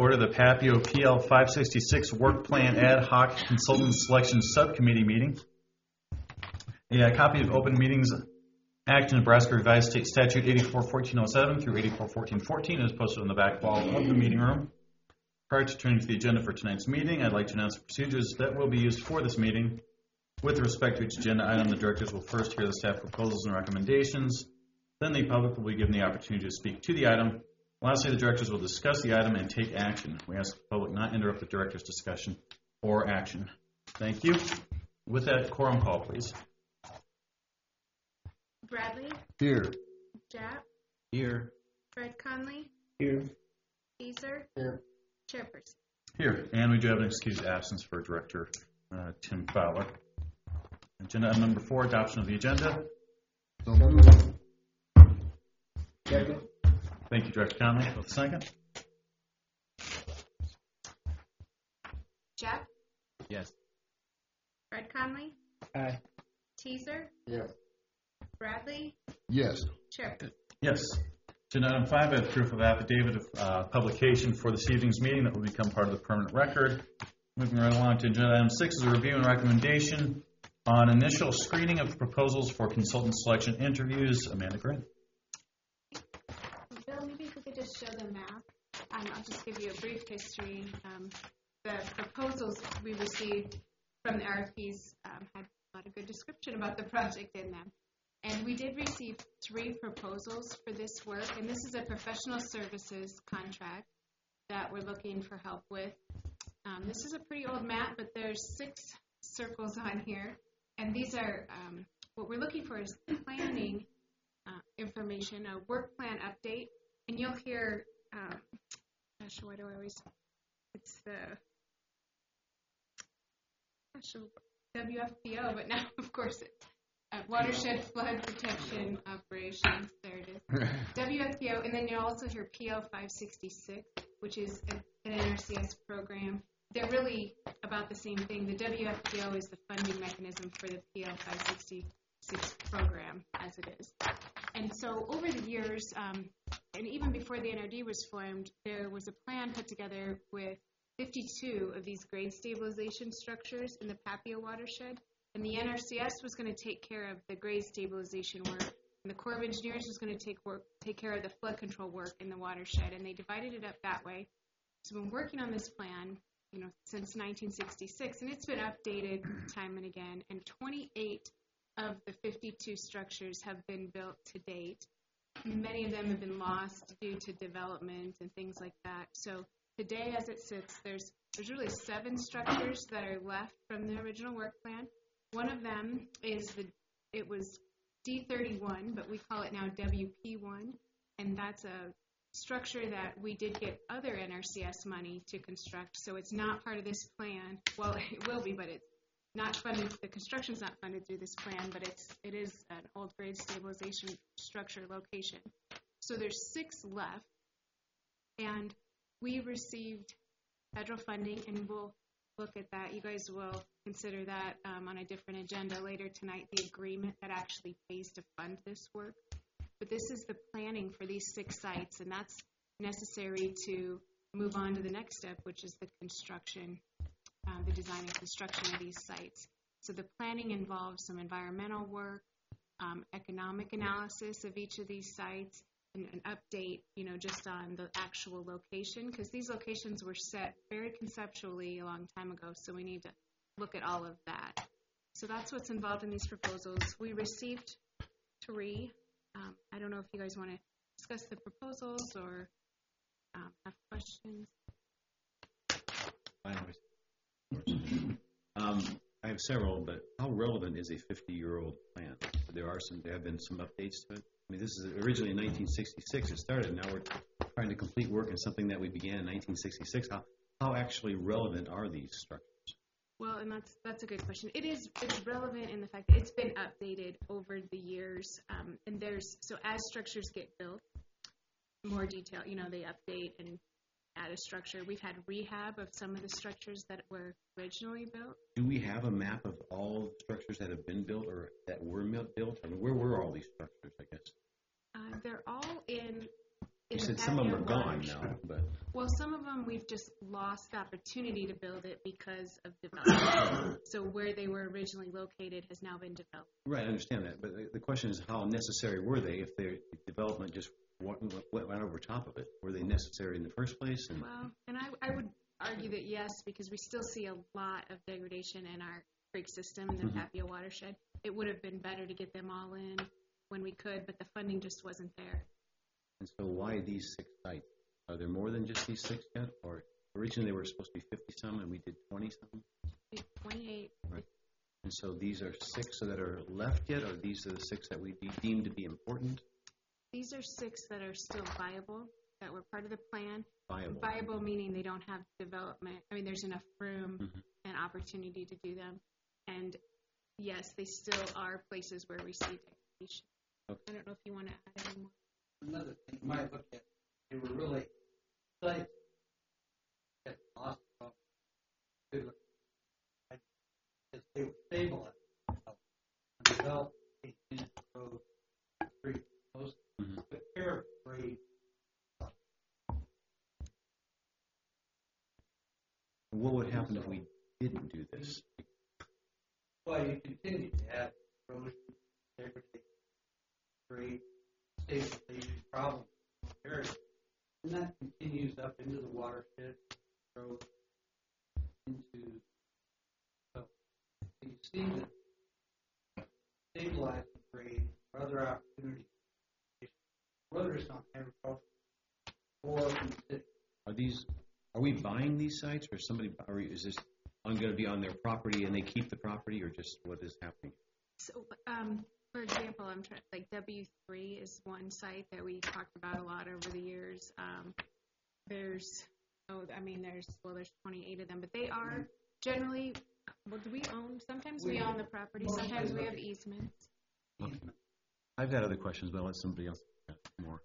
order the Papio PL 566 Work Plan Ad Hoc Consultant Selection Subcommittee meeting. A copy of Open Meetings Act, Nebraska Revised State Statute 84-1407 through 84-1414 is posted on the back wall of the meeting room. Prior to turning to the agenda for tonight's meeting, I'd like to announce the procedures that will be used for this meeting. With respect to each agenda item, the directors will first hear the staff proposals and recommendations. Then the public will be given the opportunity to speak to the item. Lastly, the directors will discuss the item and take action. We ask the public not interrupt the director's discussion or action. Thank you. With that, quorum call, please. Bradley? Here. Japp? Here. Fred Conley? Here. Caesar? Here. Chairperson? Here. And we do have an excused absence for Director Tim Fowler. Agenda item number 4, adoption of the agenda. So moved. Second. Thank you, Director Conley. With a second. Japp? Yes. Fred Conley? Aye. Teaser? Yes. Bradley? Yes. Chairperson? Yes. Agenda item 5, I have proof of affidavit of publication for this evening's meeting that will become part of the permanent record. Moving right along to agenda item 6 is a review and recommendation on initial screening of proposals for consultant selection interviews. Amanda Grant. Bill, maybe if we could just show the map. I'll just give you a brief history. The proposals we received from the RFPs had a lot of good description about the project in them. And we did receive 3 proposals for this work, and this is a professional services contract that we're looking for help with. This is a pretty old map, but there's 6 circles on here, and these are, what we're looking for is planning information, a work plan update, and you'll hear, gosh, why do I always, it's the, WFPO, but now, of course, it's Watershed Flood Protection Operations, there it is, WFPO, and then you'll also hear PL 566, which is an NRCS program. They're really about the same thing. The WFPO is the funding mechanism for the PL 566 program as it is. And so over the years, and even before the NRD was formed, there was a plan put together with 52 of these grade stabilization structures in the Papio watershed. And the NRCS was going to take care of the grade stabilization work, and the Corps of Engineers was going to take care of the flood control work in the watershed, and they divided it up that way. So we've been working on this plan, since 1966, and it's been updated time and again, and 28 of the 52 structures have been built to date. Many of them have been lost due to development and things like that. So today, as it sits, there's really 7 structures that are left from the original work plan. One of them is it was D31, but we call it now WP1, and that's a structure that we did get other NRCS money to construct, so it's not part of this plan. Well, it will be, but it's not funded. The construction's not funded through this plan, but it is an old grade stabilization structure location. So there's 6 left, and we received federal funding, and we'll look at that. You guys will consider that on a different agenda later tonight, the agreement that actually pays to fund this work. But this is the planning for these 6 sites, and that's necessary to move on to the next step, which is the construction, the design and construction of these sites. So the planning involves some environmental work, economic analysis of each of these sites, and an update, just on the actual location, because these locations were set very conceptually a long time ago, so we need to look at all of that. So that's what's involved in these proposals. We received 3. I don't know if you guys want to discuss the proposals or have questions. I have several, but how relevant is a 50-year-old plan? There have been some updates to it. I mean, this is originally in 1966 it started. Now we're trying to complete work in something that we began in 1966. How actually relevant are these structures? Well, and that's a good question. It's relevant in the fact that it's been updated over the years, and so as structures get built, more detail, they update and add a structure. We've had rehab of some of the structures that were originally built. Do we have a map of all structures that have been built or that were built? I mean, where were all these structures, I guess? They're all in You the said some of them are patio gone watershed. now, but Well, some of them we've just lost the opportunity to build it because of development. So where they were originally located has now been developed. right, I understand that. But the question is, how necessary were they if their development just went over top of it? Were they necessary in the first place? And Well, and I would argue that yes, because we still see a lot of degradation in our creek system and the Papio watershed. It would have been better to get them all in when we could, but the funding just wasn't there. And so why these 6 sites? Are there more than just these 6 yet? Or originally they were supposed to be 50-some and we did 20-some? 28. Right. And so these are 6 that are left yet, or these are the 6 that we deem to be important? These are 6 that are still viable, that were part of the plan. Viable. Viable meaning they don't have development. I mean, there's enough room and opportunity to do them. And yes, they still are places where we see degradation. Okay. I don't know if you want to add any more. Another thing you might look at, they were really sites that lost from good because they were stabilized and developed a road, street, most the air grade. What would happen if we didn't do this? Well, you continue to have erosion, degradation, grade, stabilization problems in the area. And that continues up into the watershed, road, into, so you see that stabilizing grade or other opportunities, whether it's on agriculture or in the city. Are we buying these sites, or is this going to be on their property and they keep the property, or just what is happening? So, for example, like W3 is one site that we talked about a lot over the years. There's 28 of them, but they are generally, do we own? Sometimes we own the property, sometimes we have easements. Okay. I've got other questions, but I'll let somebody else ask more.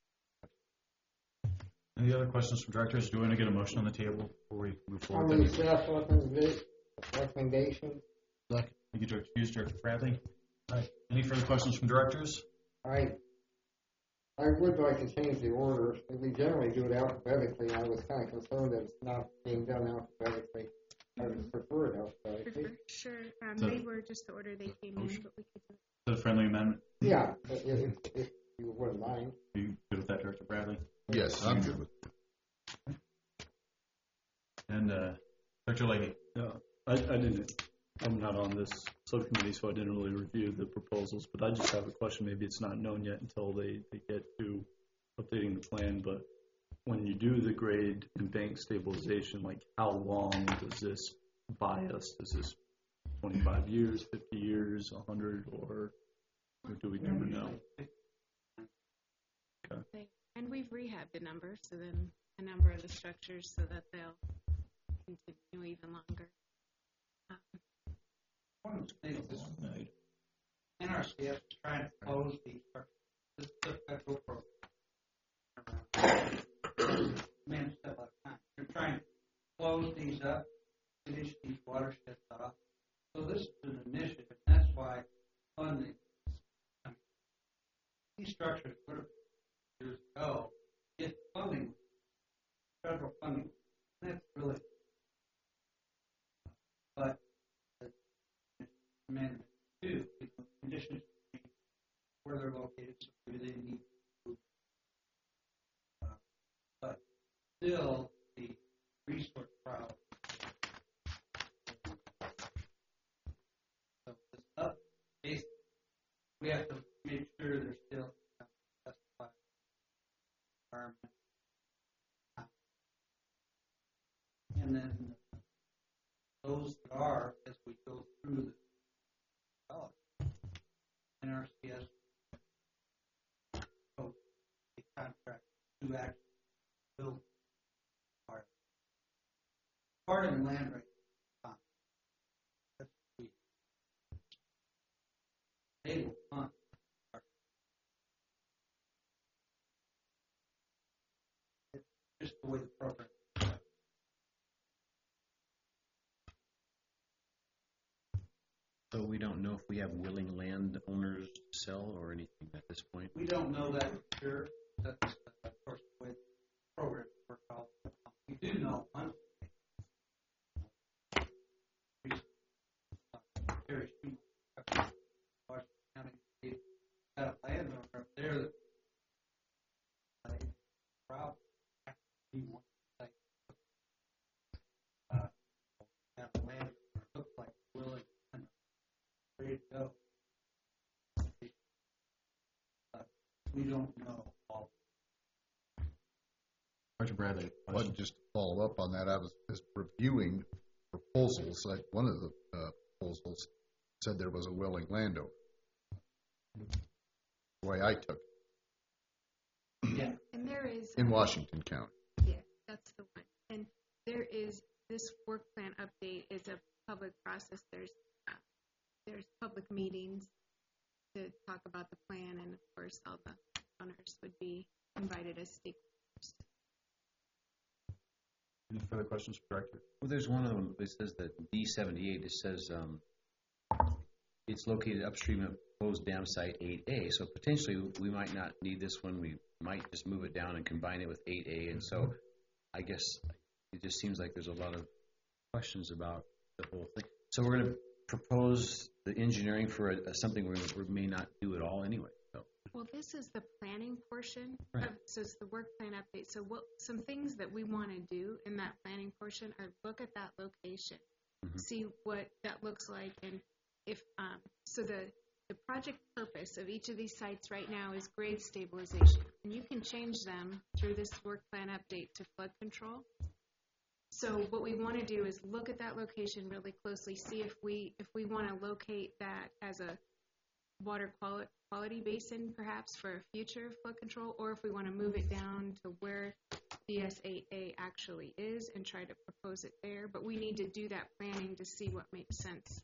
Any other questions from directors? Do we want to get a motion on the table before we move I'll forward? move staff recommendation. Thank you, Director Hughes. Director Bradley? All right. Any further questions from directors? I would like to change the order. We generally do it alphabetically. I was kind of concerned that it's not being done alphabetically. I would prefer it alphabetically. Sure. So- They were just the order they came in, but we could do it. Is that a friendly amendment? Yeah, if you wouldn't mind. Are you good with that, Director Bradley? Yes, I'm good with And Director Leahy? Yeah, I'm not on this subcommittee, so I didn't really review the proposals, but I just have a question. Maybe it's not known yet until they get to updating the plan, but when you do the grade and bank stabilization, like how long does this buy us? Is this 25 years, 50 years, 100, or do we never know? And we've rehabbed a number, so then a number of the structures so that they'll continue even longer. One of the things is NRCS is trying to close these structures. This is a federal program. Man, stuff like that. They're trying to close these up, finish these watersheds off. So this is an initiative. That's why funding. These structures would have years ago if funding, federal funding. That's really. But Amendment 2, conditions where they're located, so maybe they need to, but still the resource problem. So this up, basically, we have to make sure they're still justified environment. And then those that are, as we go through the development, NRCS code, the contract to actually build part of the land right now. That's the they will fund. It's just the way the program. So we don't know if we have willing landowners to sell or anything at this point? We don't know that for sure. That's, of course, months. Harris Schumer, Washington County, State, got a landowner up there that problem. He wants to have a landowner look like willing and ready to go. We don't know all. Roger Bradley. Well, just to follow up on that, I was just reviewing proposals. Like one of the proposals said there was a willing landowner. The way I took it, Yeah. And there is. in Washington County. Yeah, that's the one. And there is, this work plan update is a public process. There's public meetings to talk about the plan, and of course, all the owners would be invited as stakeholders. Any further questions for Director? Well, there's one of them that says that D78, it says it's located upstream of proposed dam site 8A. So potentially we might not need this one. We might just move it down and combine it with 8A. And so I guess it just seems like there's a lot of questions about the whole thing. So we're going to propose the engineering for something we may not do at all anyway. So. Well, this is the planning portion. Right. So it's the work plan update. So some things that we want to do in that planning portion are look at that location, see what that looks like, and if so the project purpose of each of these sites right now is grade stabilization, and you can change them through this work plan update to flood control. So what we want to do is look at that location really closely, see if we want to locate that as a water quality basin perhaps for future flood control, or if we want to move it down to where DS8A actually is and try to propose it there. But we need to do that planning to see what makes sense.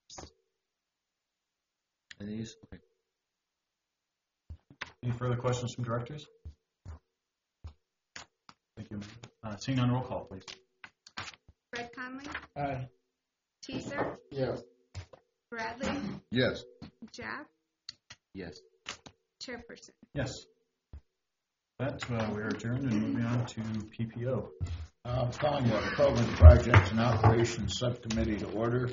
And these, okay. Any further questions from directors? Thank you. Seeing none, roll call, please. Fred Conley, Aye. Teaser, Yes. Bradley, Yes. Jack, Yes. Chairperson. Yes. That we are adjourned and moving on to PPO. Calling the Program Projects and Operations Subcommittee to order.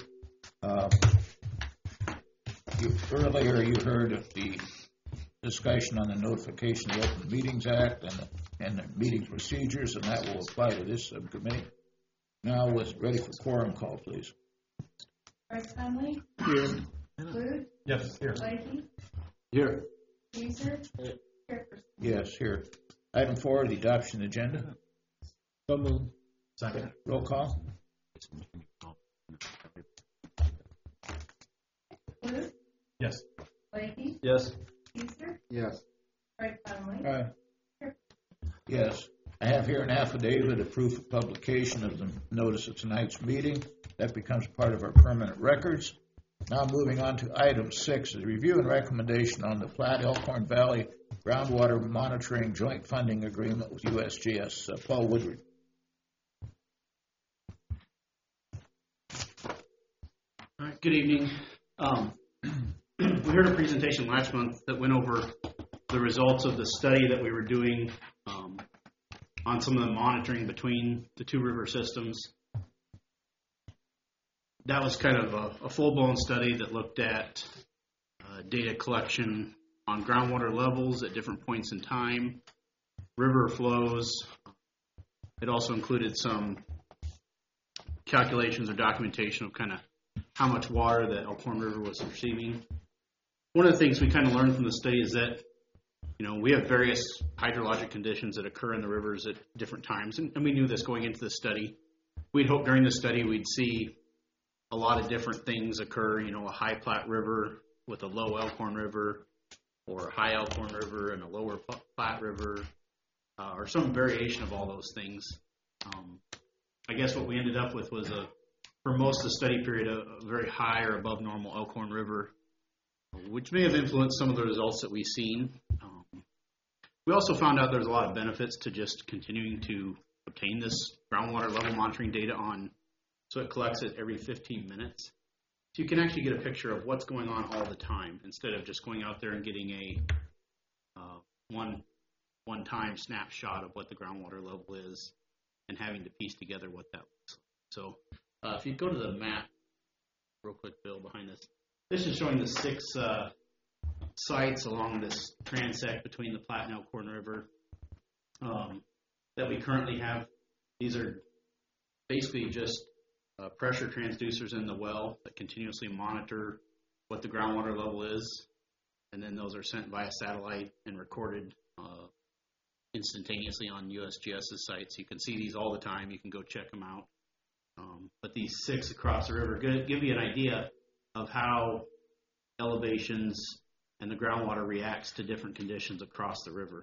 Earlier you heard of the discussion on the notification of the Open Meetings Act and the meeting procedures, and that will apply to this subcommittee. Now, was ready for quorum call, please. Fred Conley, Here. Luke, Yes, here. Blakey, Here. Teaser, Chairperson. Yes, here. Item 4, the adoption agenda. So moved. Second. Roll call. Luke, Yes. Blakey, Yes. Teaser, Yes. Fred Conley. Yes. I have here an affidavit of proof of publication of the notice of tonight's meeting. That becomes part of our permanent records. Now moving on to item 6, the review and recommendation on the Platte Elkhorn Valley Groundwater Monitoring Joint Funding Agreement with USGS. Paul Woodward. All right, good evening. We heard a presentation last month that went over the results of the study that we were doing on some of the monitoring between the two river systems. That was kind of a full-blown study that looked at data collection on groundwater levels at different points in time, river flows. It also included some calculations or documentation of kind of how much water that Elkhorn River was receiving. One of the things we kind of learned from the study is that, you know, we have various hydrologic conditions that occur in the rivers at different times, and we knew this going into the study. We'd hoped during the study we'd see a lot of different things occur, you know, a high Platte River with a low Elkhorn River, or a high Elkhorn River and a lower Platte River, or some variation of all those things. I guess what we ended up with was, for most of the study period, a very high or above normal Elkhorn River, which may have influenced some of the results that we've seen. We also found out there's a lot of benefits to just continuing to obtain this groundwater level monitoring data so it collects it every 15 minutes. So you can actually get a picture of what's going on all the time instead of just going out there and getting a one-time snapshot of what the groundwater level is and having to piece together what that looks like. So if you go to the map, real quick, Bill, behind this. This is showing the 6 sites along this transect between the Platte and Elkhorn River that we currently have. These are basically just pressure transducers in the well that continuously monitor what the groundwater level is, and then those are sent via satellite and recorded instantaneously on USGS's sites. You can see these all the time. You can go check them out. But these 6 across the river give you an idea of how elevations and the groundwater reacts to different conditions across the river.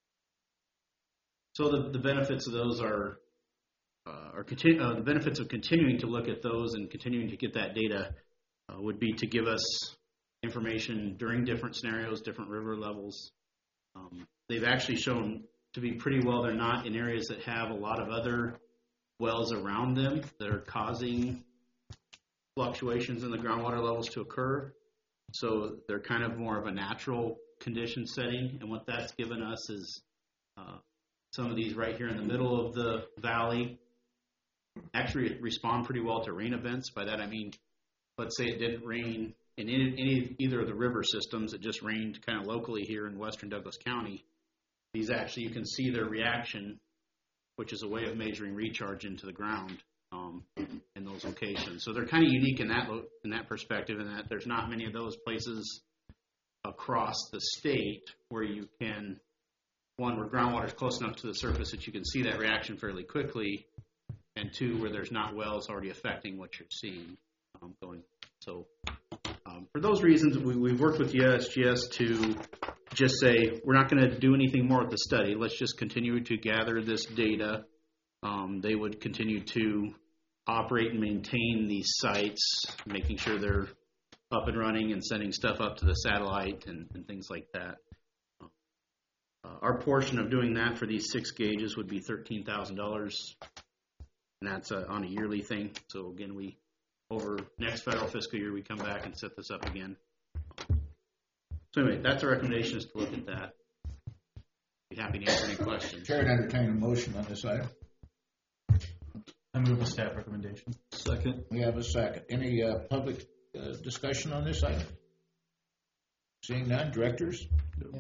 So the benefits of those are the benefits of continuing to look at those and continuing to get that data would be to give us information during different scenarios, different river levels. They've actually shown to be pretty well. They're not in areas that have a lot of other wells around them that are causing fluctuations in the groundwater levels to occur. So they're kind of more of a natural condition setting, and what that's given us is some of these right here in the middle of the valley actually respond pretty well to rain events. By that I mean, let's say it didn't rain in either of the river systems, it just rained kind of locally here in western Douglas County. These actually, you can see their reaction, which is a way of measuring recharge into the ground in those locations. So they're kind of unique in that perspective, in that there's not many of those places across the state where you can, one, where groundwater is close enough to the surface that you can see that reaction fairly quickly, and 2, where there's not wells already affecting what you're seeing going. So for those reasons, we've worked with USGS to just say, we're not going to do anything more with the study. Let's just continue to gather this data. They would continue to operate and maintain these sites, making sure they're up and running and sending stuff up to the satellite and things like that. Our portion of doing that for these 6 gauges would be $13,000, and that's on a yearly thing. So again, over next federal fiscal year, we come back and set this up again. So anyway, that's our recommendation, is to look at that. Be happy to answer any questions. Chair would entertain a motion on this item. I move a staff recommendation. Second. We have a second. Any public discussion on this item? Seeing none, directors? No.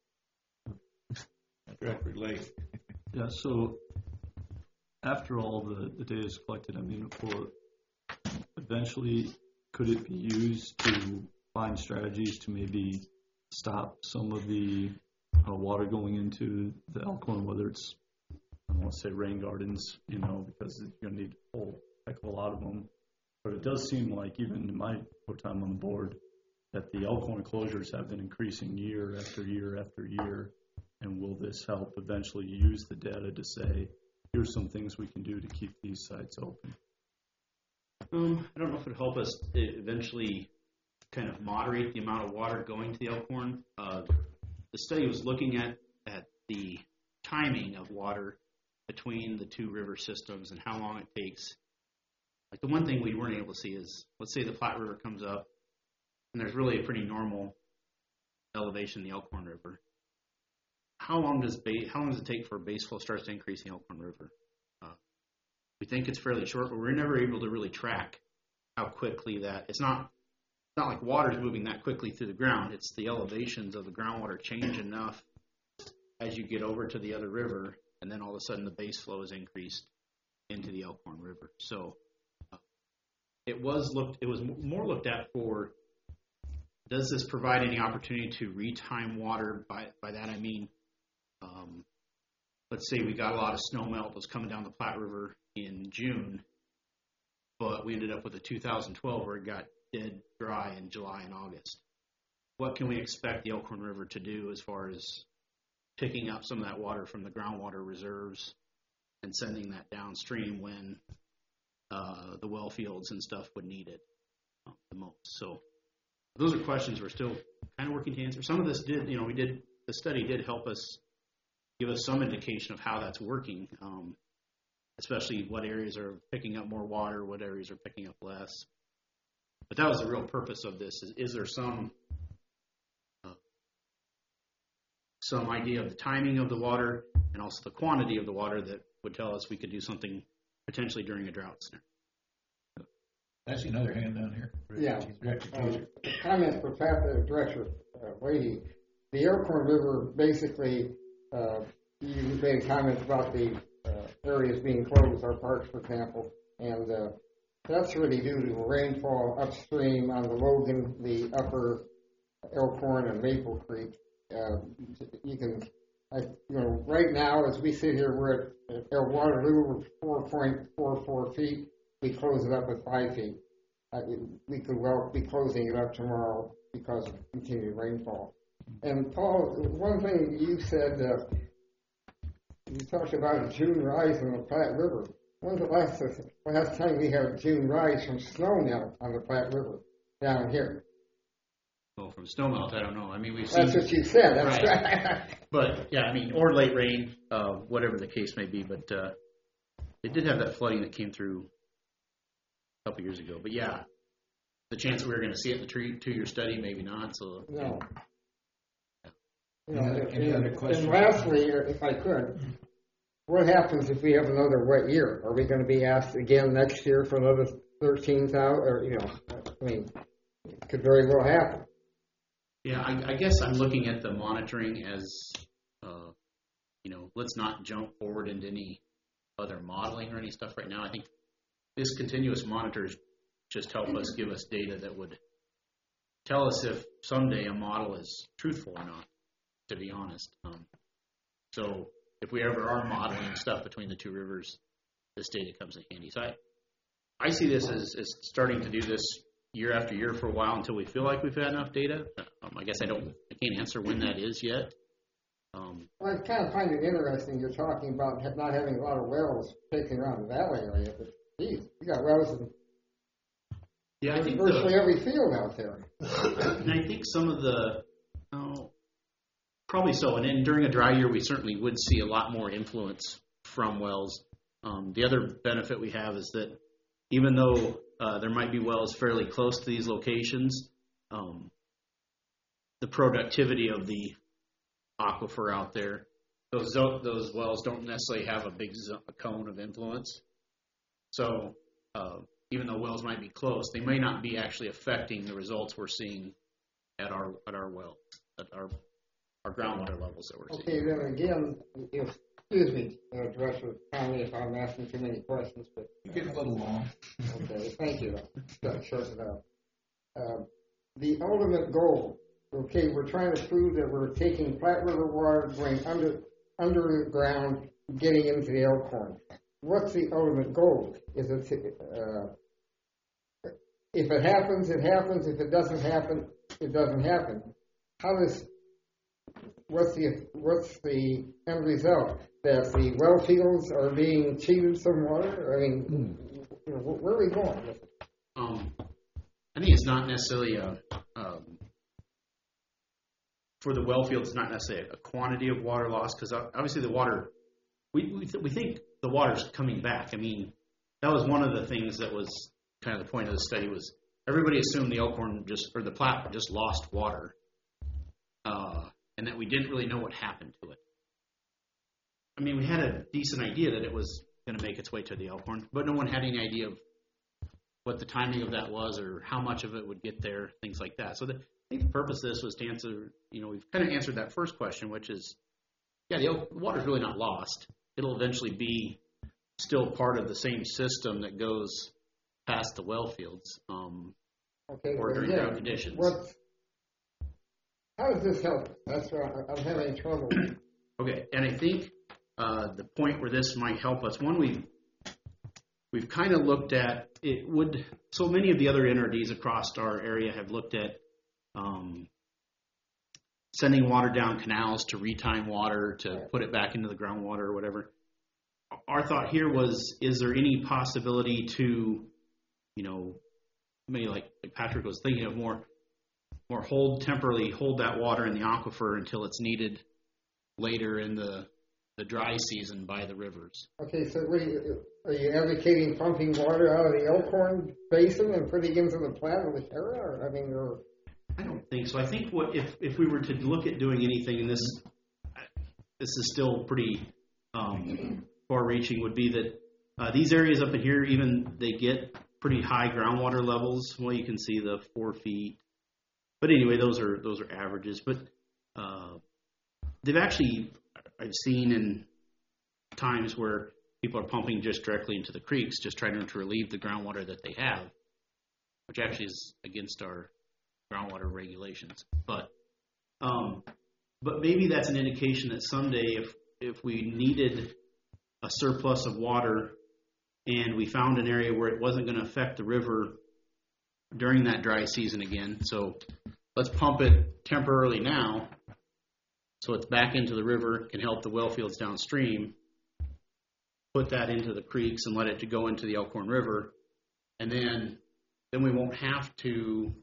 Director Lake. Yeah, so after all the data is collected, I mean, eventually, could it be used to find strategies to maybe stop some of the water going into the Elkhorn, whether it's, I don't want to say rain gardens, because you're going to need a whole heck of a lot of them. But it does seem like, even in my short time on the board, that the Elkhorn closures have been increasing year after year after year. And will this help eventually use the data to say, here's some things we can do to keep these sites open? I don't know if it would help us eventually kind of moderate the amount of water going to the Elkhorn. The study was looking at the timing of water between the 2 river systems and how long it takes. Like, the one thing we weren't able to see is, let's say the Platte River comes up, and there's really a pretty normal elevation in the Elkhorn River. How long does it take for base flow starts to increase in the Elkhorn River? We think it's fairly short, but we're never able to really track how quickly that. It's not like water's moving that quickly through the ground. It's the elevations of the groundwater change enough as you get over to the other river, and then all of a sudden the base flow is increased into the Elkhorn River. So it was more looked at for, does this provide any opportunity to retime water? By that I mean, let's say we got a lot of snow melt that was coming down the Platte River in June, but we ended up with a 2012 where it got dead dry in July and August. What can we expect the Elkhorn River to do as far as picking up some of that water from the groundwater reserves and sending that downstream when the well fields and stuff would need it the most? So those are questions we're still kind of working to answer. Some of this the study did help us, give us some indication of how that's working, especially what areas are picking up more water, what areas are picking up less. But that was the real purpose of this, is there some idea of the timing of the water and also the quantity of the water that would tell us we could do something potentially during a drought scenario. I see another hand down here. Yeah. Director Kaiser. Comment for Director Leahy. The Elkhorn River, basically, you made comments about the areas being closed, our parks, for example, and that's really due to rainfall upstream on the Logan, the upper Elkhorn and Maple Creek. You can, right now as we sit here, we're at El Waterloo, we're 4.44 feet. We close it up at 5 feet. We could well be closing it up tomorrow because of continued rainfall. And Paul, one thing you said, you talked about a June rise in the Platte River. When's the last time we had a June rise from snowmelt on the Platte River down here? Well, from snowmelt, I don't know. I mean, we've That's seen. what you said. That's Right. But yeah, I mean, or late rain, whatever the case may be. But it did have that flooding that came through a couple years ago. But yeah, the chance that we were going to see it in the 2-year study, maybe not. So No. Any other questions? And lastly, if I could, what happens if we have another wet year? Are we going to be asked again next year for another 13,000? Or I mean, it could very well happen. yeah, I guess I'm looking at the monitoring as, let's not jump forward into any other modeling or any stuff right now. I think this continuous monitors just help us give us data that would tell us if someday a model is truthful or not, to be honest. So if we ever are modeling stuff between the two rivers, this data comes in handy. So I see this as starting to do this year after year for a while until we feel like we've had enough data. I guess I can't answer when that is yet. Well, I kind of find it interesting you're talking about not having a lot of wells taken around the valley area, but geez, you got wells in I think virtually every field out there. and I think some of the, probably so. And then during a dry year, we certainly would see a lot more influence from wells. The other benefit we have is that even though there might be wells fairly close to these locations, the productivity of the aquifer out there, those wells don't necessarily have a big cone of influence. So even though wells might be close, they may not be actually affecting the results we're seeing at our wells, at our groundwater levels that we're seeing. Okay, then again, excuse me, Director Conley, if I'm asking too many questions, but You're getting a little long. okay, thank you. Shut it up. The ultimate goal. Okay, we're trying to prove that we're taking Platte River water, going underground, getting into the Elkhorn. What's the ultimate goal? Is it if it happens, it happens. If it doesn't happen, it doesn't happen. What's the end result? That the well fields are being cheated some water? I mean, where are we going with it? I think it's not necessarily for the well fields, it's not necessarily a quantity of water loss, because obviously the water, we think the water's coming back. I mean, that was one of the things that was kind of the point of the study, was everybody assumed the Elkhorn or the Platte just lost water, and that we didn't really know what happened to it. I mean, we had a decent idea that it was going to make its way to the Elkhorn, but no one had any idea of what the timing of that was or how much of it would get there, things like that. So I think the purpose of this was to answer, we've kind of answered that first question, which is, the water's really not lost. It'll eventually be still part of the same system that goes past the well fields or during drought conditions. How does this help? That's why I'm having trouble. Okay, and I think the point where this might help us, one, we've kind of looked at, so many of the other NRDs across our area have looked at sending water down canals to retime water, to put it back into the groundwater or whatever. Our thought here was, is there any possibility to, maybe like Patrick was thinking of more temporarily hold that water in the aquifer until it's needed later in the dry season by the rivers. Okay, so are you advocating pumping water out of the Elkhorn Basin and putting it into the Platte or the Terra? I don't think so. I think if we were to look at doing anything, and this is still pretty, we're far-reaching would be that these areas up in here, even they get pretty high groundwater levels. Well, you can see the 4 feet. But anyway, those are averages. But they've actually, I've seen in times where people are pumping just directly into the creeks, just trying to relieve the groundwater that they have, which actually is against our groundwater regulations. But maybe that's an indication that someday, if we needed a surplus of water and we found an area where it wasn't going to affect the river during that dry season again, so let's pump it temporarily now so it's back into the river, can help the well fields downstream, put that into the creeks and let it to go into the Elkhorn River, and then we won't have to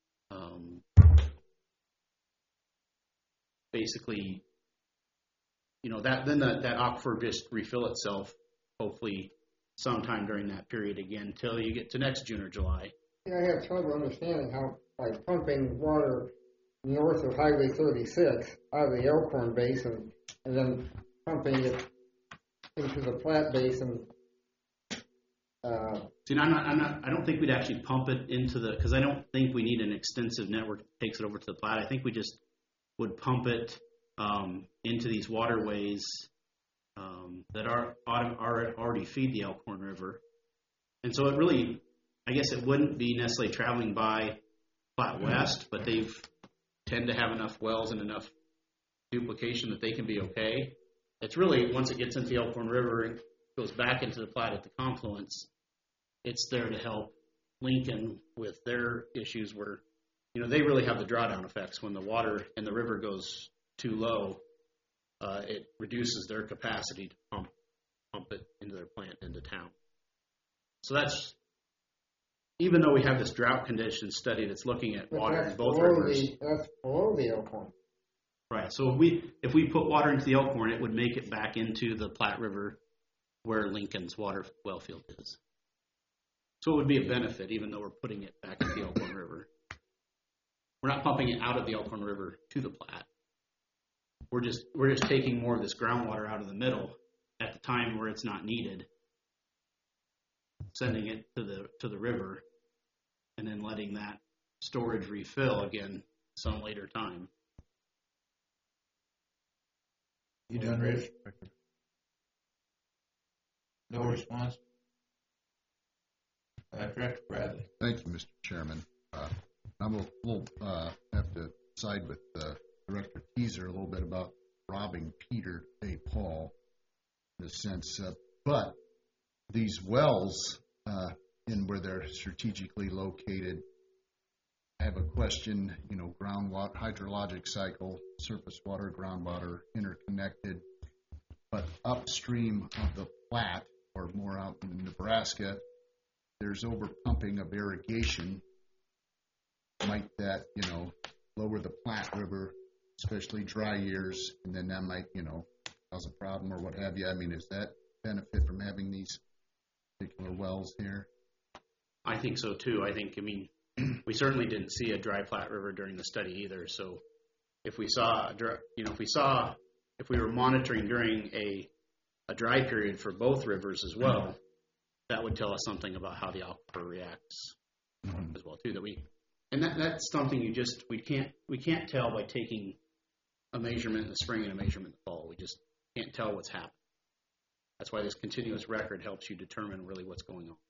basically, that aquifer just refill itself, hopefully sometime during that period again until you get to next June or July. Yeah, I have trouble understanding how by pumping water north of Highway 36 out of the Elkhorn Basin and then pumping it into the Platte Basin. See, I don't think we'd actually pump it into because I don't think we need an extensive network that takes it over to the Platte. I think we just would pump it into these waterways that already feed the Elkhorn River. And so it really, I guess it wouldn't be necessarily traveling by Platte West, but they tend to have enough wells and enough duplication that they can be okay. It's really, once it gets into the Elkhorn River and goes back into the Platte at the confluence, it's there to help Lincoln with their issues where, they really have the drawdown effects. When the water in the river goes too low, it reduces their capacity to pump it into their plant into town. So that's, even though we have this drought condition study that's looking at water in both rivers. That's below the Elkhorn. Right. So if we put water into the Elkhorn, it would make it back into the Platte River where Lincoln's water well field is. So it would be a benefit, even though we're putting it back into the Elkhorn River. We're not pumping it out of the Elkhorn River to the Platte. We're just taking more of this groundwater out of the middle at the time where it's not needed, sending it to the river, and then letting that storage refill again some later time. You done, Rich? No response? Director Bradley. Thank you, Mr. Chairman. We'll have to side with Director Teaser a little bit about robbing Peter to pay Paul, in a sense. But these wells, in where they're strategically located, I have a question, groundwater, hydrologic cycle, surface water, groundwater, interconnected. But upstream of the Platte, or more out in Nebraska, there's overpumping of irrigation. Might that, lower the Platte River, especially dry years, and then that might, cause a problem or what have you? I mean, is that benefit from having these particular wells here? I think so too. We certainly didn't see a dry Platte River during the study either. So if we were monitoring during a dry period for both rivers as well, that would tell us something about how the aquifer reacts as well too. That's something we can't tell by taking a measurement in the spring and a measurement in the fall. We just can't tell what's happening. That's why this continuous record helps you determine really what's going on.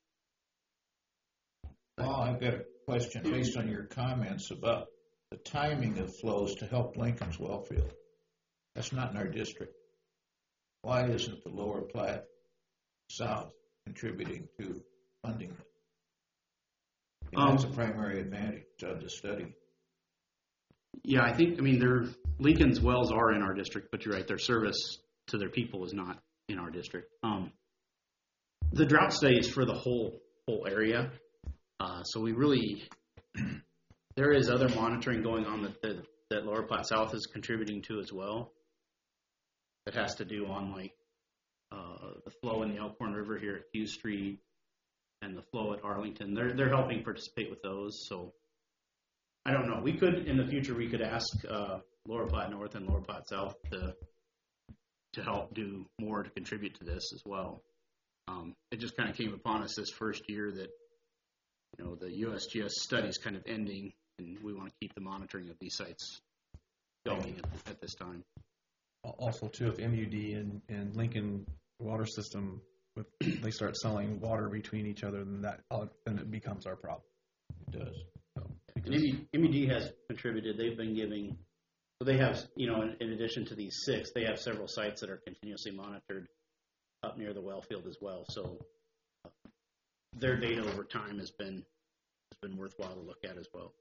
Well, I've got a question based on your comments about the timing of flows to help Lincoln's well field. That's not in our district. Why isn't the lower Platte South contributing to funding it? That's a primary advantage of the study. Yeah, I think, Lincoln's wells are in our district, but you're right, their service to their people is not in our district. The drought study is for the whole area. So we really, there is other monitoring going on that Lower Platte South is contributing to as well. That has to do on the flow in the Elkhorn River here at Hughes Street and the flow at Arlington. They're helping participate with those. So I don't know. In the future, we could ask Lower Platte North and Lower Platte South to to help do more to contribute to this as well. It just kind of came upon us this first year that, you know, the USGS study is kind of ending, and we want to keep the monitoring of these sites going at this time. Also, too, if MUD and Lincoln water system, if they start selling water between each other, then it becomes our problem. It does. So, MUD has contributed. They've been giving, so they have, you know, in addition to these 6, they have several sites that are continuously monitored up near the well field as well. So their data over time has been worthwhile to look at as well.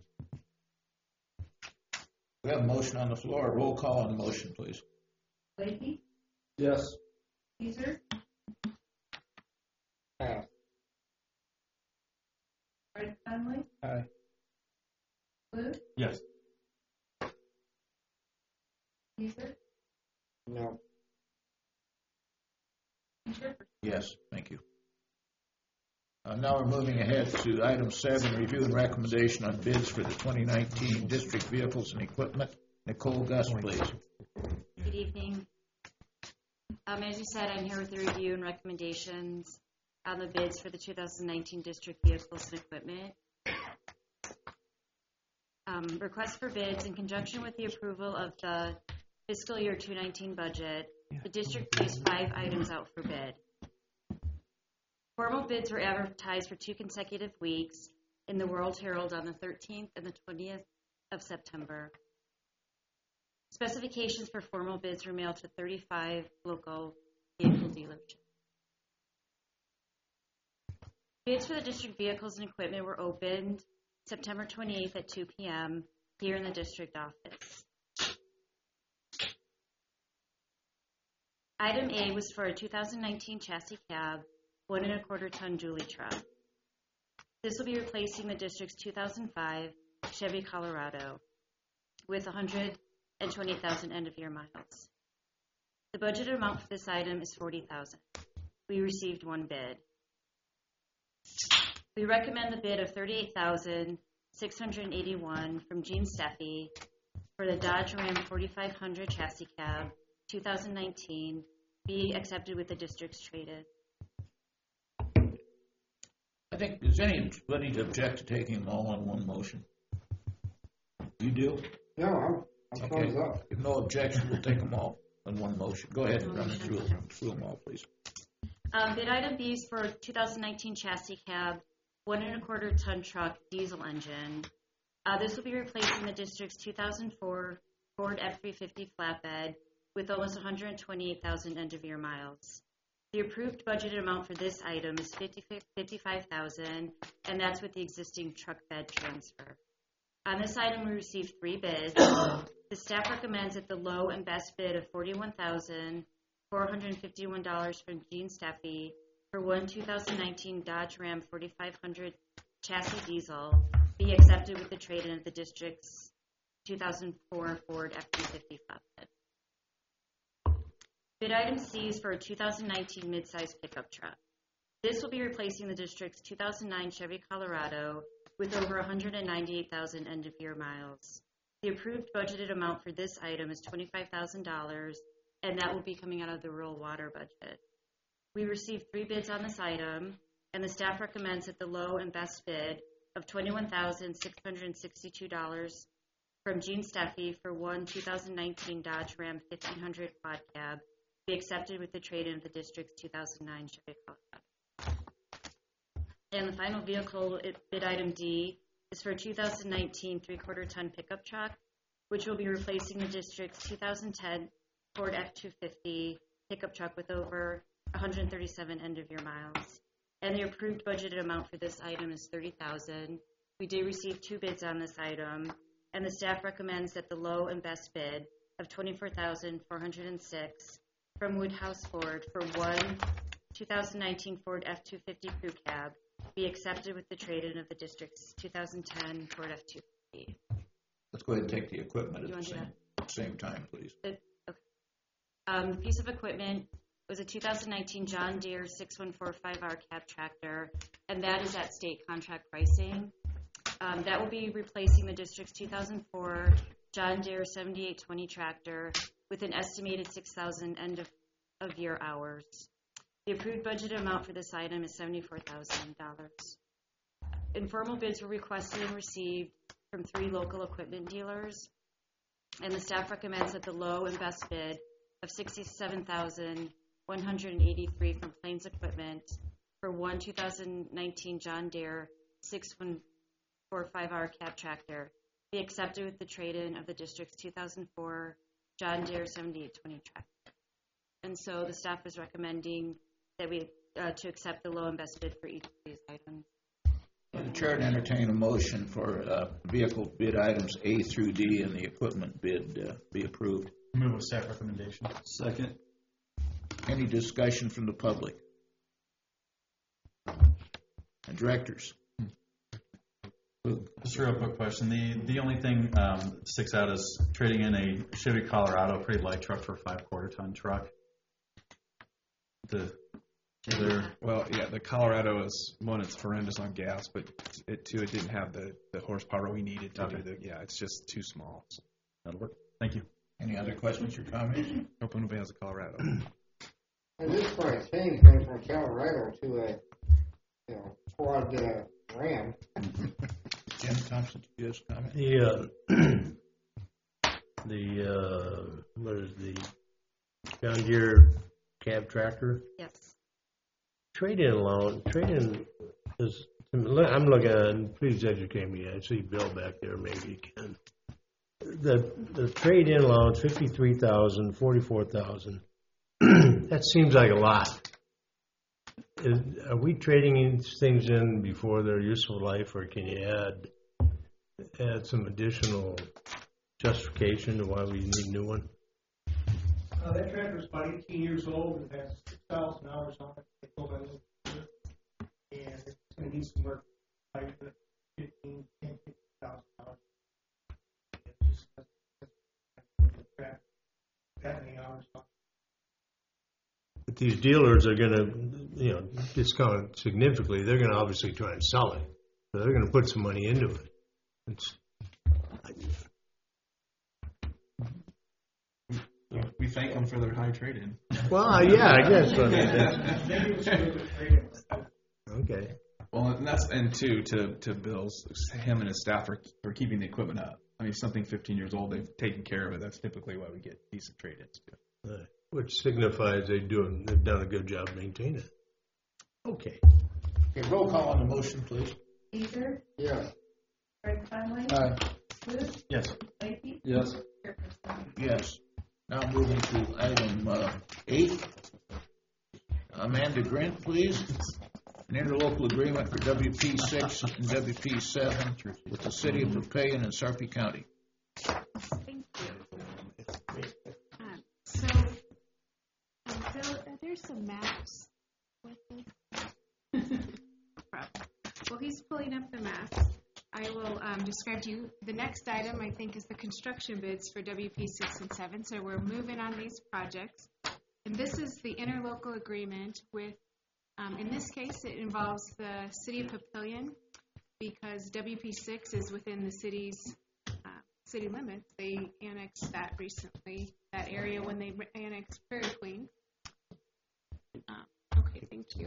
We have a motion on the floor. Roll call on the motion, please. Leahy, Yes. Teaser, Pass. Fred Conley, Aye. Luce, Yes. Teaser, No. Schaefer. Yes, thank you. Now we're moving ahead to item 7, review and recommendation on bids for the 2019 district vehicles and equipment. Nicole Gus, please. Good evening. As you said, I'm here with the review and recommendations on the bids for the 2019 district vehicles and equipment. Request for bids in conjunction with the approval of the fiscal year 2019 budget. The district placed 5 items out for bid. Formal bids were advertised for 2 consecutive weeks in the World Herald on the 13th and the 20th of September. Specifications for formal bids were mailed to 35 local vehicle dealerships. Bids for the district vehicles and equipment were opened September 28th at 2 p.m. here in the district office. Item A was for a 2019 chassis cab, 1 1/4 ton dually truck. This will be replacing the district's 2005 Chevy Colorado with 120,000 end-of-year miles. The budgeted amount for this item is $40,000. We received 1 bid. We recommend the bid of $38,681 from Gene Steffi for the Dodge Ram 4500 chassis cab 2019 be accepted with the district's trade-in. I think, does anybody object to taking them all in one motion? You do? No, I'm thumbs up. If no objection, we'll take them all in one motion. Go ahead and run it through them all, please. Bid item B is for 2019 chassis cab, 1 1/4 ton truck, diesel engine. This will be replacing the district's 2004 Ford F-350 flatbed with almost 128,000 end-of-year miles. The approved budgeted amount for this item is $55,000, and that's with the existing truck bed transfer. On this item, we received 3 bids. The staff recommends that the low and best bid of $41,451 from Gene Steffi for 1 2019 Dodge Ram 4500 chassis diesel be accepted with the trade-in of the district's 2004 Ford F-350 flatbed. Bid item C is for a 2019 midsize pickup truck. This will be replacing the district's 2009 Chevy Colorado with over 198,000 end-of-year miles. The approved budgeted amount for this item is $25,000, and that will be coming out of the rural water budget. We received 3 bids on this item, and the staff recommends that the low and best bid of $21,662 from Gene Steffi for 1 2019 Dodge Ram 1500 quad cab be accepted with the trade-in of the district's 2009 Chevy Colorado. And the final vehicle, bid item D, is for a 2019 3/4 ton pickup truck, which will be replacing the district's 2010 Ford F-250 pickup truck with over 137 end-of-year miles. And the approved budgeted amount for this item is $30,000. We did receive 2 bids on this item, and the staff recommends that the low and best bid of $24,406 from Woodhouse Ford for 1 2019 Ford F-250 crew cab be accepted with the trade-in of the district's 2010 Ford F-250. Let's go ahead and take the equipment You at want the same time, please. Okay. The piece of equipment was a 2019 John Deere 6145R cab tractor, and that is at state contract pricing. That will be replacing the district's 2004 John Deere 7820 tractor with an estimated 6,000 end-of-year hours. The approved budget amount for this item is $74,000. Informal bids were requested and received from 3 local equipment dealers, and the staff recommends that the low and best bid of $67,183 from Plains Equipment for one 2019 John Deere 6145R cab tractor be accepted with the trade-in of the district's 2004 John Deere 7820 tractor. And so the staff is recommending that we to accept the low and best bid for each of these items. The chair to entertain a motion for vehicle bid items A through D and the equipment bid be approved. Move with staff recommendation. Second. Any discussion from the public? And directors? Just a real quick question. The only thing that sticks out is trading in a Chevy Colorado pretty light truck for a 5/4 ton truck. Well, yeah, the Colorado is one. It's horrendous on gas, but it didn't have the horsepower we needed to do the. Yeah, it's just too small. So that'll work. Thank you. Any other questions or comments? Hope nobody has a Colorado. And this price change going from Colorado to a quad Ram. Jim Thompson, do you have a comment? What is the John Deere cab tractor? Yes. Trade-in is, I'm looking at, please educate me, I see Bill back there, maybe you can. The trade-in allowance, $53,000, $44,000, that seems like a lot. Are we trading these things in before their useful life, or can you add some additional justification to why we need a new one? That tractor is about 18 years old and has 6,000 hours on it. They built it a little bit, and it's going to need some work. Like 15,000 hours. It just doesn't track that many hours on it. But these dealers are going to, discount it significantly. They're going to obviously try and sell it. So they're going to put some money into it. We thank them for their high trade-in. Well, yeah, I guess. Okay. Well, and to Bill's, him and his staff are keeping the equipment up. I mean, something 15 years old, they've taken care of it. That's typically why we get decent trade-ins. Which signifies they've done a good job maintaining it. Okay. Okay, roll call on the motion, please. Caesar, Yes. Craig Conley, Aye. Booth, Yes. Leahy, Yes. Jefferson. Yes. Now moving to item 8. Amanda Grant, please. An interlocal agreement for WP6 and WP7 with the city of Papillion and Sarpy County. Thank you. So, Bill, there's some maps with this. Well, he's pulling up the maps. I will describe to you. The next item, I think, is the construction bids for WP6 and 7. So we're moving on these projects. And this is the interlocal agreement with, in this case, it involves the city of Papillion because WP6 is within the city's city limits. They annexed that recently, that area when they annexed Prairie Queen. Okay, thank you.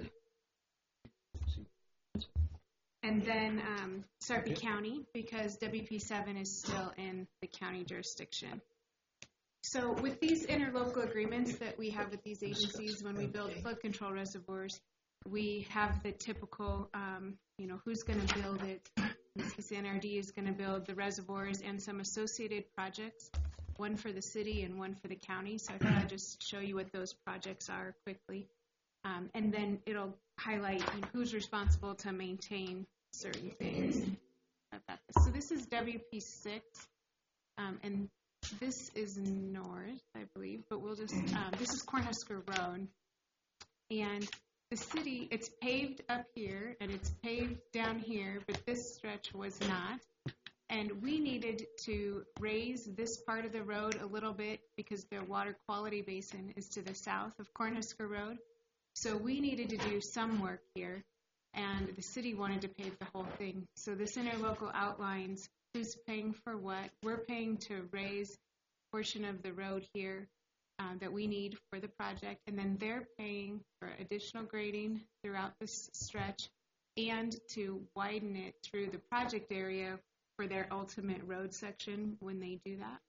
And then Sarpy County, because WP7 is still in the county jurisdiction. So with these interlocal agreements that we have with these agencies, when we build flood control reservoirs, we have the typical, who's going to build it. In this case, NRD is going to build the reservoirs and some associated projects, one for the city and one for the county. So I thought I'd just show you what those projects are quickly. And then it'll highlight who's responsible to maintain certain things. So this is WP6, and this is north, I believe, but we'll just, this is Cornhusker Road. And the city, it's paved up here, and it's paved down here, but this stretch was not. And we needed to raise this part of the road a little bit because the water quality basin is to the south of Cornhusker Road. So we needed to do some work here, and the city wanted to pave the whole thing. So this interlocal outlines who's paying for what. We're paying to raise portion of the road here that we need for the project, and then they're paying for additional grading throughout this stretch and to widen it through the project area for their ultimate road section when they do that.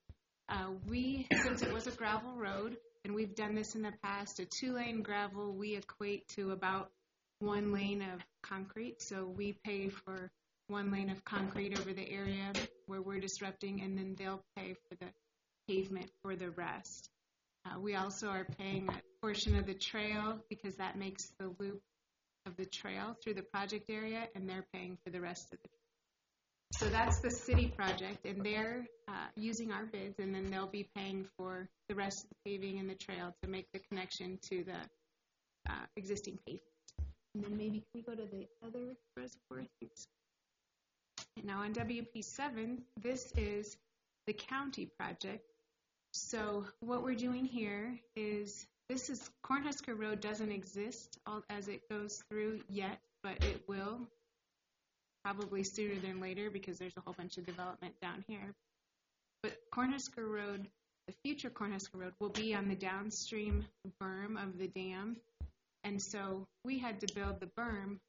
Since it was a gravel road, and we've done this in the past, a 2-lane gravel, we equate to about 1 lane of concrete. So we pay for 1 lane of concrete over the area where we're disrupting, and then they'll pay for the pavement for the rest. We also are paying a portion of the trail because that makes the loop of the trail through the project area, and they're paying for the rest of the trail. So that's the city project, and they're using our bids, and then they'll be paying for the rest of the paving and the trail to make the connection to the existing pavement. And then maybe can we go to the other reservoir? Thanks. And now on WP7, this is the county project. So what we're doing here is, Cornhusker Road doesn't exist as it goes through yet, but it will probably sooner than later because there's a whole bunch of development down here. But Cornhusker Road, the future Cornhusker Road, will be on the downstream berm of the dam. And so we had to build the berm,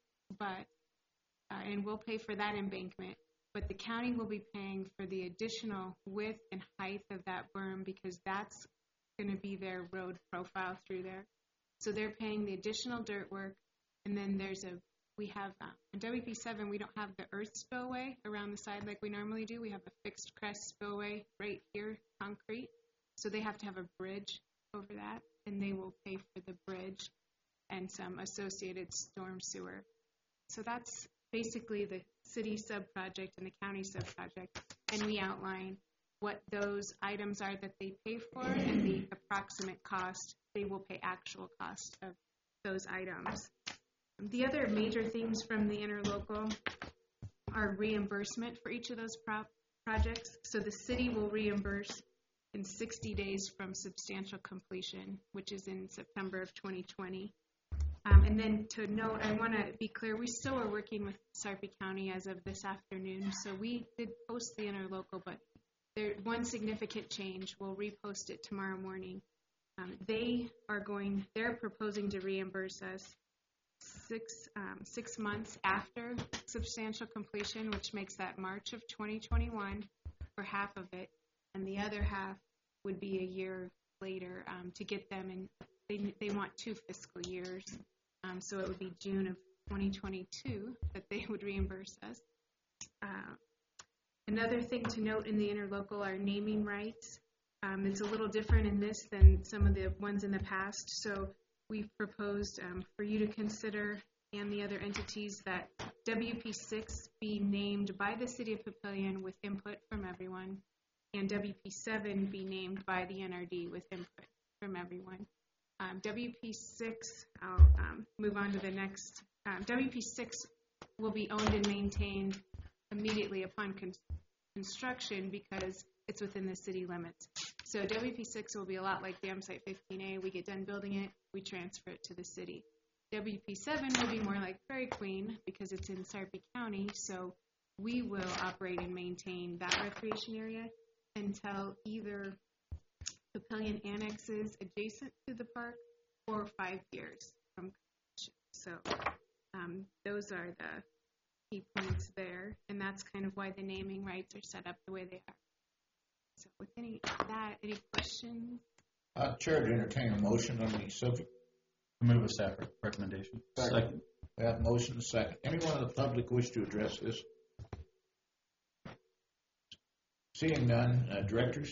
and we'll pay for that embankment. But the county will be paying for the additional width and height of that berm because that's going to be their road profile through there. So they're paying the additional dirt work, and then we have in WP7 we don't have the earth spillway around the side like we normally do. We have a fixed crest spillway right here, concrete. So they have to have a bridge over that, and they will pay for the bridge and some associated storm sewer. So that's basically the city sub-project and the county sub-project, and we outline what those items are that they pay for and the approximate cost. They will pay actual cost of those items. The other major themes from the interlocal are reimbursement for each of those projects. So the city will reimburse in 60 days from substantial completion, which is in September of 2020. And then to note, I want to be clear, we still are working with Sarpy County as of this afternoon. So we did post the interlocal, but one significant change, we'll repost it tomorrow morning. They're proposing to reimburse us 6 months after substantial completion, which makes that March of 2021 for half of it, and the other half would be a year later to get them in. They want 2 fiscal years, so it would be June of 2022 that they would reimburse us. Another thing to note in the interlocal are naming rights. It's a little different in this than some of the ones in the past. So we've proposed for you to consider and the other entities that WP6 be named by the City of Papillion with input from everyone, and WP7 be named by the NRD with input from everyone. WP6, I'll move on to the next. WP6 will be owned and maintained immediately upon construction because it's within the city limits. So WP6 will be a lot like Dam Site 15A. We get done building it, we transfer it to the city. WP7 will be more like Prairie Queen because it's in Sarpy County, so we will operate and maintain that recreation area until either Papillion annexes adjacent to the park or 5 years from construction. So those are the key points there, and that's kind of why the naming rights are set up the way they are. So with any questions? Chair to entertain a motion on the subject. Move a staff recommendation. Second. We have motion and second. Anyone in the public wish to address this? Seeing none, directors?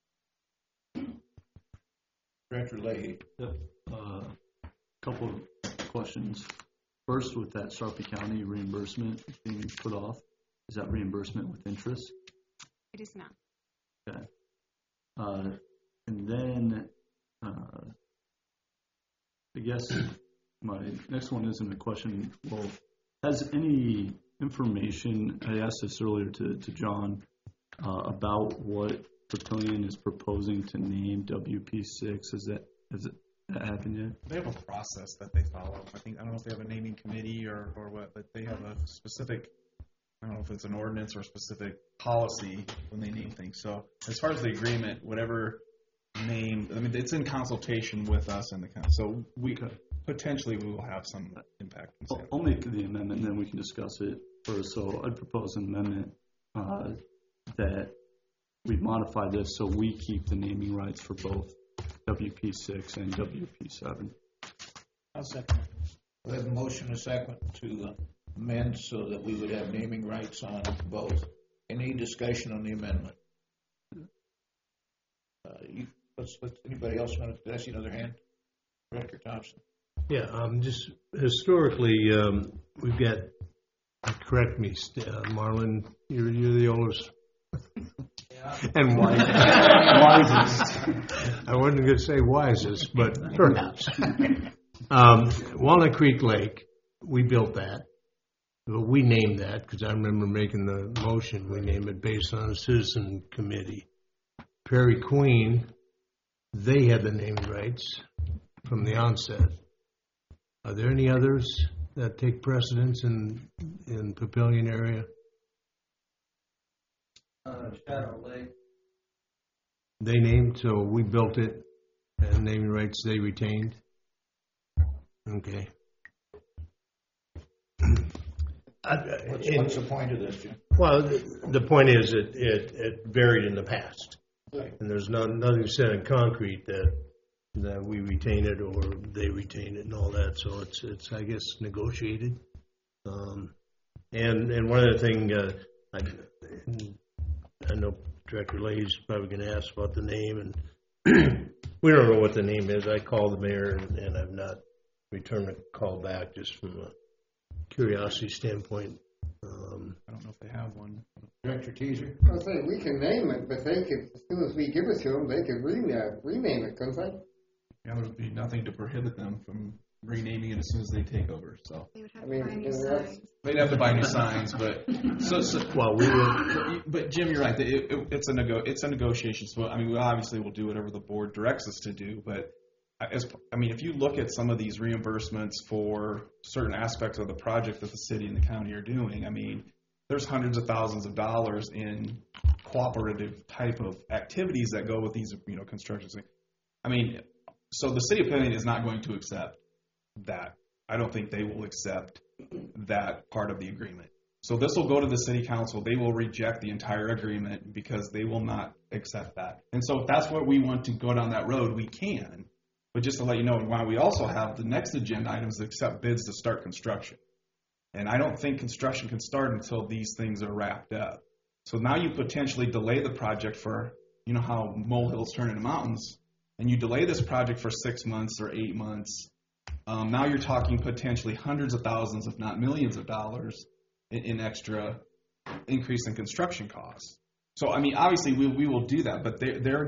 Director Leahy. Yep. Couple of questions. First, with that Sarpy County reimbursement being put off, is that reimbursement with interest? It is not. Okay. And then I guess my next one isn't a question. Well, has any information, I asked this earlier to John, about what Papillion is proposing to name WP6? Has it happened yet? They have a process that they follow. I don't know if they have a naming committee or what, but they have a specific I don't know if it's an ordinance or a specific policy when they name things. So as far as the agreement, whatever name, I mean, it's in consultation with us and the council. So we potentially we will have some impact. I'll make the amendment, and then we can discuss it first. So I'd propose an amendment that we modify this so we keep the naming rights for both WP6 and WP7. I'll second. We have a motion and a second to amend so that we would have naming rights on both. Any discussion on the amendment? Anybody else want to, did I see another hand? Director Thompson. Yeah, just historically, we've got, correct me, Marlon, you're the oldest. And wisest. I wasn't going to say wisest, but perhaps. Walnut Creek Lake, we built that. But we named that, because I remember making the motion, we named it based on a citizen committee. Prairie Queen, they had the naming rights from the onset. Are there any others that take precedence in Papillion area? Shadow Lake. They named, so we built it, and naming rights they retained. Okay. What's the point of this, Jim? Well, the point is it varied in the past. Right. And there's nothing said in concrete that we retain it or they retain it and all that. So it's I guess negotiated. And one other thing, I know Director Leahy's probably going to ask about the name, and we don't know what the name is. I called the mayor and I've not returned a call back just from a curiosity standpoint. I don't know if they have one. Director Teaser. I'll say we can name it, but they could, as soon as we give it to them, they could rename it, couldn't they? Yeah, there would be nothing to prohibit them from renaming it as soon as they take over. So They would have to buy new signs. they'd have to buy new signs, but Well, we will. But Jim, you're right. It's a negotiation. So I mean, we obviously will do whatever the board directs us to do. But if you look at some of these reimbursements for certain aspects of the project that the city and the county are doing, I mean, there's hundreds of thousands of dollars in cooperative type of activities that go with these, construction things. I mean, so the city of Papillion is not going to accept that. I don't think they will accept that part of the agreement. So this will go to the city council. They will reject the entire agreement because they will not accept that. And so if that's what we want to go down that road, we can. But just to let you know, why we also have the next agenda items to accept bids to start construction. And I don't think construction can start until these things are wrapped up. So now you potentially delay the project for, how molehills turn into mountains, and you delay this project for 6 months or 8 months. Now you're talking potentially hundreds of thousands, if not millions of dollars in extra increase in construction costs. So, I mean, obviously we will do that, but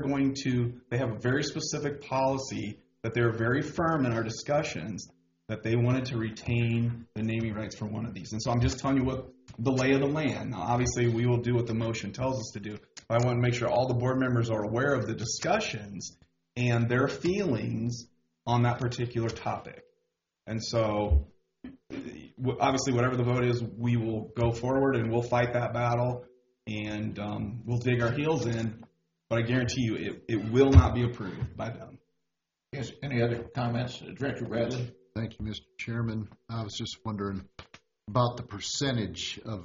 they have a very specific policy that they're very firm in our discussions that they wanted to retain the naming rights for one of these. And so I'm just telling you what the lay of the land. Now, obviously, we will do what the motion tells us to do. But I want to make sure all the board members are aware of the discussions and their feelings on that particular topic. And so, obviously, whatever the vote is, we will go forward and we'll fight that battle and we'll dig our heels in. But I guarantee you, it will not be approved by them. Yes. Any other comments? Director Bradley? Thank you, Mr. Chairman. I was just wondering about the percentage of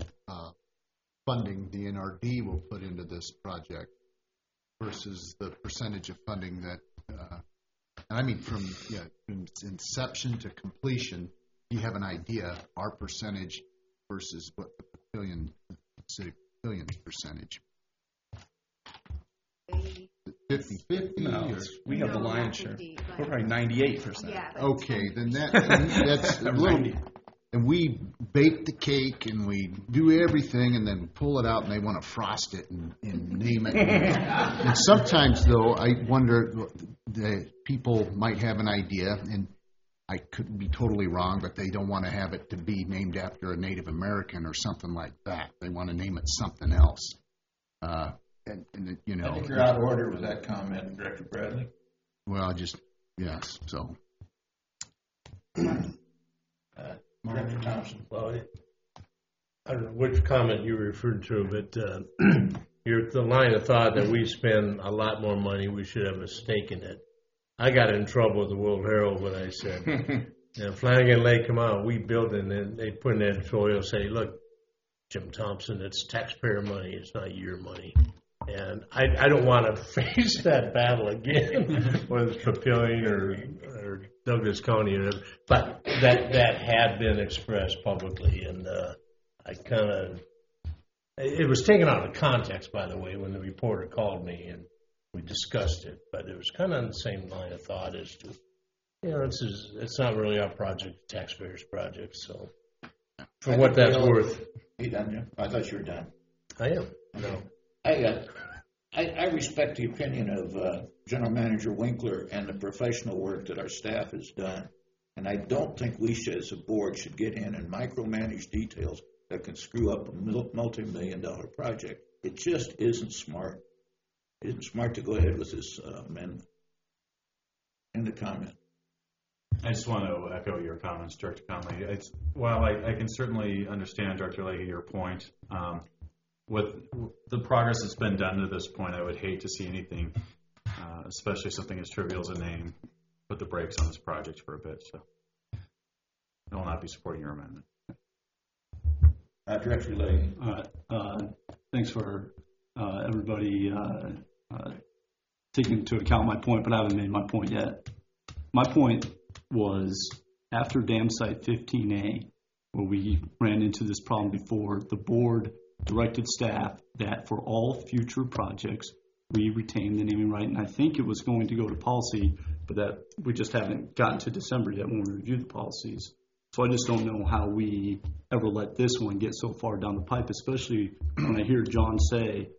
funding the NRD will put into this project versus the percentage of funding that, from inception to completion. Do you have an idea, our percentage versus what the city Papillion's percentage? 50-50? No, we have the lion's share. We're probably 98%. Yeah. Okay, then that's a little. And we bake the cake and we do everything and then pull it out and they want to frost it and name it. And sometimes, though, I wonder, the people might have an idea, and I could be totally wrong, but they don't want to have it to be named after a Native American or something like that. They want to name it something else. I think you're out of order with that comment, Director Bradley. Well, yes, so. Director Thompson. Well, I don't know which comment you referred to, but the line of thought that we spend a lot more money, we should have a stake in it. I got in trouble with the World Herald when I said, Flanagan Lake, come out, we build it, and then they put an editorial say, look, Jim Thompson, it's taxpayer money, it's not your money. And I don't want to face that battle again, whether it's Papillion or Douglas County, but that had been expressed publicly, and I kind of, it was taken out of context, by the way, when the reporter called me and we discussed it, but it was kind of on the same line of thought as to, it's not really our project, taxpayers' project, so for what that's worth. You done, Jim? I thought you were done. I am. No. I respect the opinion of General Manager Winkler and the professional work that our staff has done, and I don't think we should, as a board, should get in and micromanage details that can screw up a multi-million-dollar project. It just isn't smart. It isn't smart to go ahead with this amendment. End of comment. I just want to echo your comments, Director Conley. While I can certainly understand, Director Leahy, your point, with the progress that's been done to this point, I would hate to see anything, especially something as trivial as a name, put the brakes on this project for a bit. So I will not be supporting your amendment. Director Leahy. Thanks for everybody taking into account my point, but I haven't made my point yet. My point was after dam site 15A, where we ran into this problem before, the board directed staff that for all future projects, we retain the naming right. And I think it was going to go to policy, but that we just haven't gotten to December yet when we review the policies. So I just don't know how we ever let this one get so far down the pipe, especially when I hear John say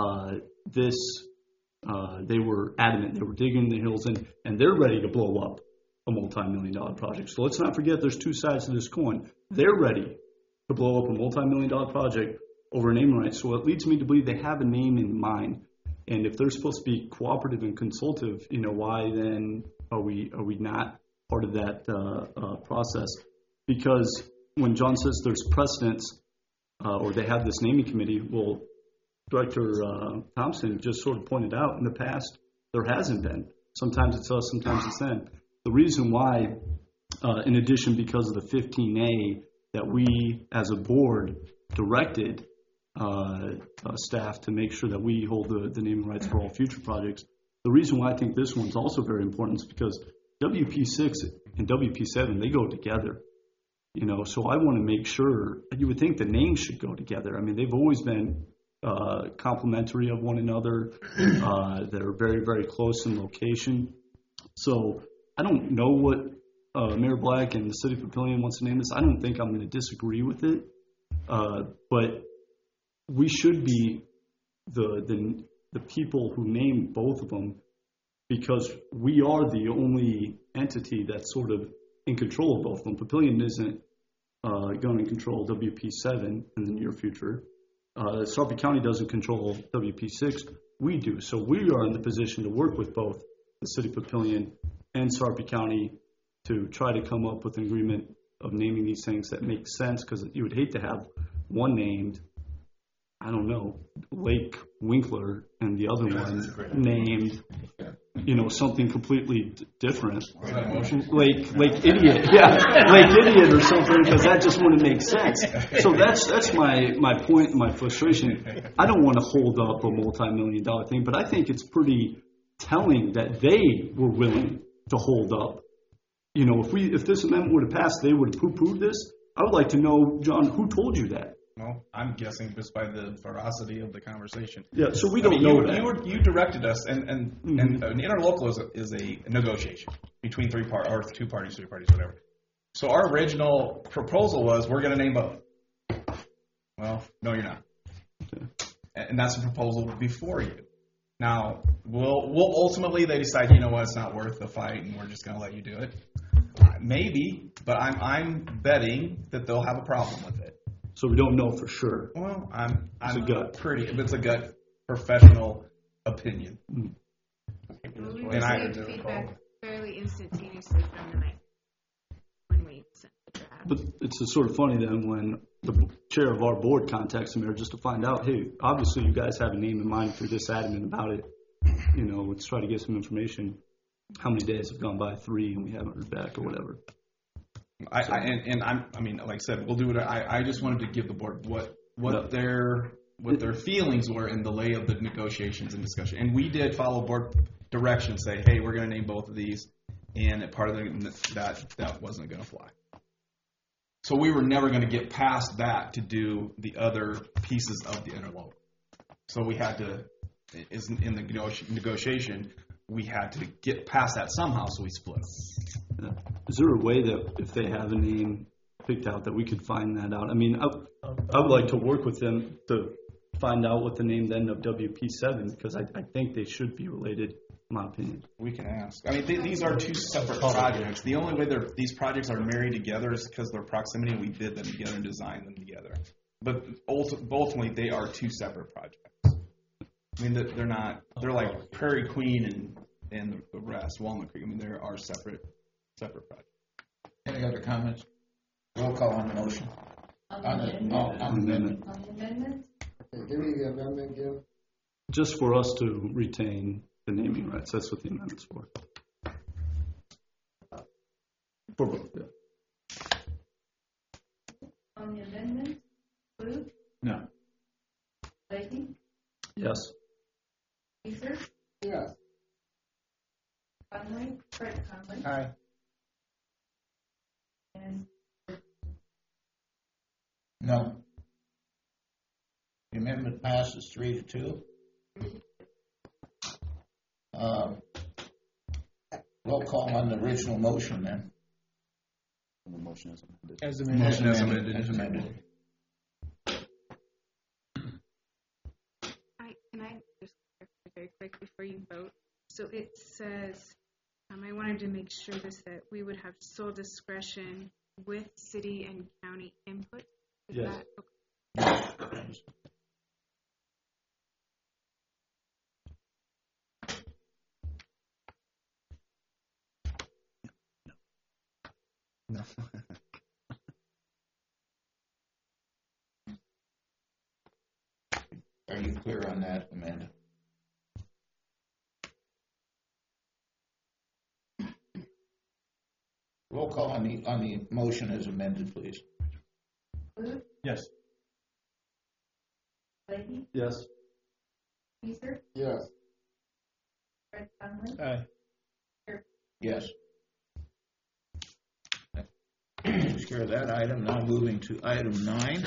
they were adamant, they were digging the hills and they're ready to blow up a multi-million-dollar project. So let's not forget there's two sides to this coin. They're ready to blow up a multi-million-dollar project over a naming right. So it leads me to believe they have a name in mind. And if they're supposed to be cooperative and consultative, why then are we not part of that process? Because when John says there's precedence or they have this naming committee, well, Director Thompson just sort of pointed out in the past there hasn't been. Sometimes it's us, sometimes it's them. The reason why, in addition because of the 15A, that we as a board directed staff to make sure that we hold the naming rights for all future projects, the reason why I think this one's also very important is because WP6 and WP7, they go together. So I want to make sure, you would think the names should go together. I mean, they've always been complementary of one another. They're very, very close in location. So I don't know what Mayor Black and the City of Papillion wants to name this. I don't think I'm going to disagree with it. But we should be the people who name both of them because we are the only entity that's sort of in control of both of them. Papillion isn't going to control WP7 in the near future. Sarpy County doesn't control WP6. We do. So we are in the position to work with both the City of Papillion and Sarpy County to try to come up with an agreement of naming these things that make sense, because you would hate to have one named, I don't know, Lake Winkler, and the other one named, something completely different. Lake Idiot. Yeah, Lake Idiot or something, because that just wouldn't make sense. So that's my point, my frustration. I don't want to hold up a multi-million-dollar thing, but I think it's pretty telling that they were willing to hold up. If this amendment would have passed, they would have poo-pooed this. I would like to know, John, who told you that? Well, I'm guessing just by the ferocity of the conversation. Yeah, so we don't know that. You directed us, and an interlocal is a negotiation between two parties, three parties, whatever. So our original proposal was we're going to name both. Well, no, you're not. Okay. And that's a proposal before you. Now, we'll ultimately they decide, it's not worth the fight, and we're just going to let you do it. Maybe, but I'm betting that they'll have a problem with it. So we don't know for sure. Well, I'm it's a gut professional opinion. And we received feedback fairly instantaneously from the night when we sent the draft. tab. But it's just sort of funny then when the chair of our board contacts the mayor just to find out, hey, obviously you guys have a name in mind if you're this adamant about it. You know, let's try to get some information. How many days have gone by? 3, and we haven't heard back or whatever. I mean, like I said, we'll do it. I just wanted to give the board what their feelings were in the lay of the negotiations and discussion. And we did follow board direction, say, hey, we're going to name both of these, and part of that wasn't going to fly. So we were never going to get past that to do the other pieces of the interlope. So we had to, in the negotiation, we had to get past that somehow, so we split. Yeah. Is there a way that if they have a name picked out that we could find that out? I mean, I would like to work with them to find out what the name then of WP7, because I think they should be related, in my opinion. We can ask. I mean, these are two separate projects. The only way these projects are married together is because of their proximity. We did them together and designed them together. But ultimately, they are two separate projects. I mean, they're not. They're like Prairie Queen and the rest, Walnut Creek. I mean, there are separate projects. Any other comments? Roll call on the motion. On the amendment. Okay, give me the amendment, Jim. Just for us to retain the naming rights. That's what the amendment's for. For both, yeah. On the amendment, Booth, No. Leahy, Yes. Teaser, Yes. Fred Conley, Aye. and No. The amendment passes 3-2. Roll call on the original motion then. The motion is amended. As As amended. Can I just clarify very quick before you vote? So it says, I wanted to make sure that we would have sole discretion with city and county input. Is Yes. that okay? No. Are you clear on that, Amanda? Roll call on the motion as amended, please. Booth, Yes. Leahy, Yes. Teaser, Yes. Fred Conley, Aye. Yes. That takes care of that item. Now moving to item 9.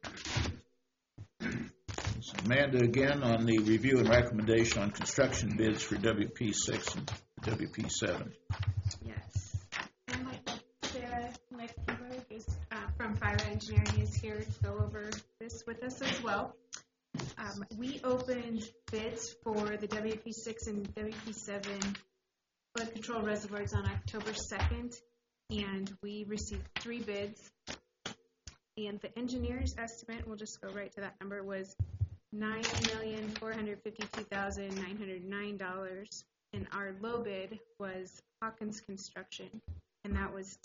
It's Amanda again on the review and recommendation on construction bids for WP6 and WP7. Yes. And Sarah McKeever is from Fire Engineering is here to go over this with us as well. We opened bids for the WP6 and WP7 flood control reservoirs on October 2nd, and we received 3 bids. And the engineer's estimate, we'll just go right to that number, was $9,452,909, and our low bid was Hawkins Construction, and that was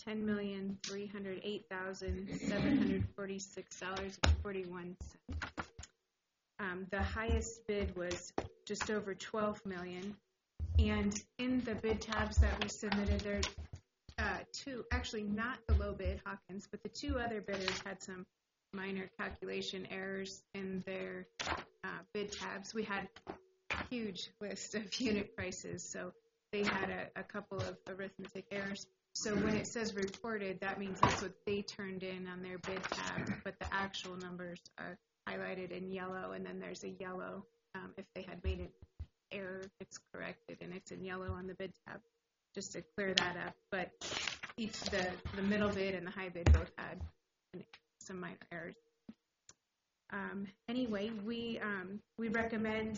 $10,308,746.41. The highest bid was just over $12 million, and in the bid tabs that we submitted, there two, actually not the low bid Hawkins, but the 2 other bidders had some minor calculation errors in their bid tabs. We had a huge list of unit prices, so they had a couple of arithmetic errors. So when it says reported, that means that's what they turned in on their bid tab, but the actual numbers are highlighted in yellow, and then there's a yellow if they had made an error, it's corrected, and it's in yellow on the bid tab, just to clear that up. But each, the middle bid and the high bid both had some minor errors. Anyway, we recommend